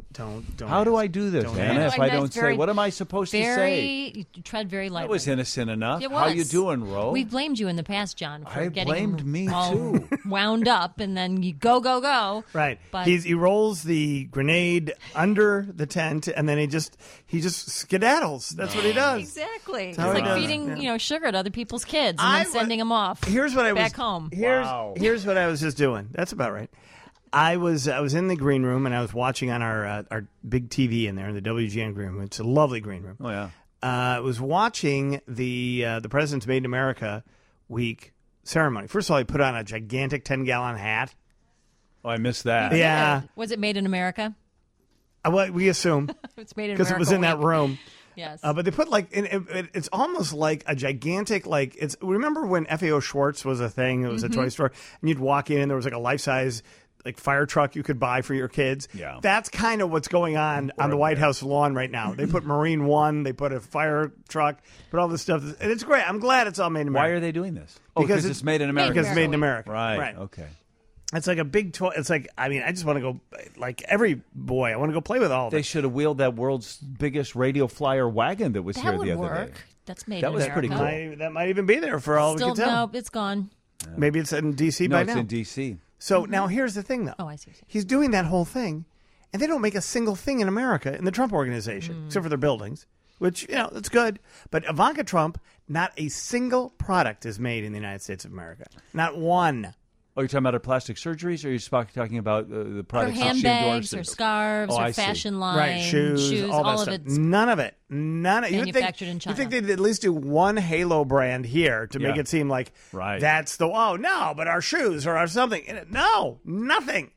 Speaker 3: How do I do this, Anna, if I don't say? What am I supposed to say?
Speaker 18: You tread very lightly.
Speaker 3: That was innocent enough.
Speaker 18: It was.
Speaker 3: How you doing, Ro?
Speaker 18: We've blamed you in the past, John, for
Speaker 3: I
Speaker 18: getting
Speaker 3: blamed me,
Speaker 18: all
Speaker 3: too.
Speaker 18: wound up, and then you go.
Speaker 19: Right.
Speaker 18: But
Speaker 19: He rolls the grenade under the tent, and then he just skedaddles. That's what he does.
Speaker 18: Exactly. It's
Speaker 19: how he
Speaker 18: like
Speaker 19: does.
Speaker 18: feeding sugar to other people's kids and then sending them off.
Speaker 19: Here's what I
Speaker 18: back
Speaker 19: was
Speaker 18: home.
Speaker 19: Here's what I was just doing. That's about right. I was in the green room and I was watching on our big TV in there in the WGN green room. It's a lovely green room.
Speaker 3: Oh yeah.
Speaker 19: I was watching the President's Made in America week ceremony. First of all, he put on a gigantic 10-gallon hat.
Speaker 3: Oh, I missed that.
Speaker 19: Yeah.
Speaker 18: Was it made in America?
Speaker 19: Well, we assume
Speaker 18: It's made in
Speaker 19: because
Speaker 18: America.
Speaker 19: it was in that room.
Speaker 18: Yes.
Speaker 19: But they put it's almost like a gigantic remember when FAO Schwartz was a thing? It was a toy store, and you'd walk in and there was like a life size fire truck you could buy for your kids.
Speaker 3: Yeah.
Speaker 19: That's kind of what's going on the White House lawn right now. They put Marine One, they put a fire truck, put all this stuff, and it's great. I'm glad it's all made in America.
Speaker 3: Why are they doing this? Because it's made in America.
Speaker 19: Because it's made in America.
Speaker 3: Right. Okay.
Speaker 19: It's like a big toy. It's like, I just want to go, like every boy, I want to go play with all of
Speaker 3: They
Speaker 19: it.
Speaker 3: should have wheeled that world's biggest radio flyer wagon that was here the other day.
Speaker 18: That's made
Speaker 3: That
Speaker 18: in
Speaker 3: was
Speaker 18: America.
Speaker 3: pretty cool.
Speaker 19: That might even be there for all we
Speaker 18: Still,
Speaker 19: can tell.
Speaker 18: no, it's gone.
Speaker 19: Maybe it's in D.C.
Speaker 3: No,
Speaker 19: by
Speaker 3: it's
Speaker 19: now.
Speaker 3: in D.C.
Speaker 19: So now here's the thing, though.
Speaker 18: Oh, I see.
Speaker 19: He's doing that whole thing, and they don't make a single thing in America in the Trump organization, except for their buildings, which, that's good. But Ivanka Trump, not a single product is made in the United States of America. Not one.
Speaker 3: Oh, you're talking about her plastic surgeries, or you're talking about the
Speaker 18: Her
Speaker 3: products that she
Speaker 18: handbags,
Speaker 3: endorsed?
Speaker 18: her scarves, her fashion line,
Speaker 19: Right, shoes, all that
Speaker 18: of
Speaker 19: stuff.
Speaker 18: it.
Speaker 19: None of it.
Speaker 18: Manufactured in China.
Speaker 19: You think they'd at least do one Halo brand here to make
Speaker 3: Yeah.
Speaker 19: it seem like
Speaker 3: Right.
Speaker 19: that's the, but our shoes or our something. No, nothing.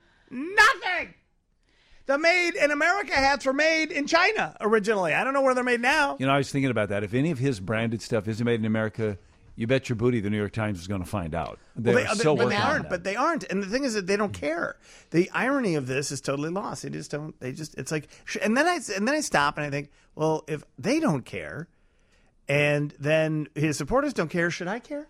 Speaker 19: Nothing. The Made in America hats were made in China originally. I don't know where they're made now.
Speaker 3: You know, I was thinking about that. If any of his branded stuff isn't made in America, you bet your booty the New York Times is going to find out. They're still working on that.
Speaker 19: But they aren't. And the thing is that they don't care. The irony of this is totally lost. They just don't. It's like, and then I stop and I think, well, if they don't care, and then his supporters don't care, should I care?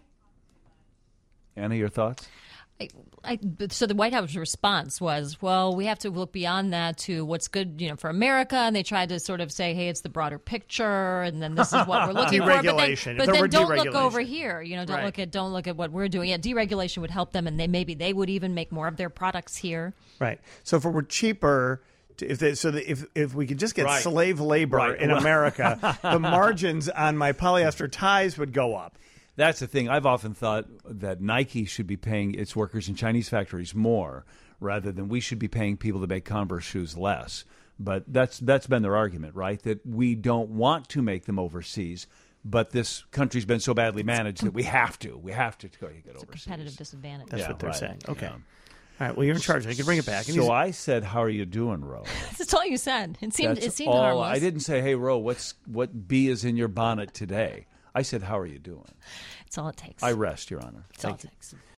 Speaker 3: Anna, your thoughts?
Speaker 18: So the White House response was, well, we have to look beyond that to what's good, for America. And they tried to sort of say, hey, it's the broader picture, and then this is what we're looking for.
Speaker 19: Deregulation.
Speaker 18: But then don't look over here.
Speaker 19: Right.
Speaker 18: Don't look at what we're doing. Yeah, deregulation would help them, and maybe they would even make more of their products here.
Speaker 19: Right. So if it were cheaper. If we could just get
Speaker 3: Right.
Speaker 19: slave labor
Speaker 3: Right.
Speaker 19: in America, the margins on my polyester ties would go up.
Speaker 3: That's the thing. I've often thought that Nike should be paying its workers in Chinese factories more rather than we should be paying people to make Converse shoes less. But that's been their argument, right? That we don't want to make them overseas, but this country's been so badly managed that we have to. We have to go get
Speaker 18: It's
Speaker 3: overseas.
Speaker 18: a competitive disadvantage.
Speaker 19: That's what they're
Speaker 3: right.
Speaker 19: saying. Okay.
Speaker 3: Yeah.
Speaker 19: All right. Well, you're in charge. I can bring it back.
Speaker 3: So I said, "How are you doing, Ro?"
Speaker 18: That's all you said. It seemed
Speaker 3: That's
Speaker 18: seemed
Speaker 3: all.
Speaker 18: harmless.
Speaker 3: I didn't say, "Hey, Ro, what bee is in your bonnet today?" I said, "How are you doing?"
Speaker 18: It's all it takes.
Speaker 3: I rest, Your Honor.
Speaker 18: It's all it takes.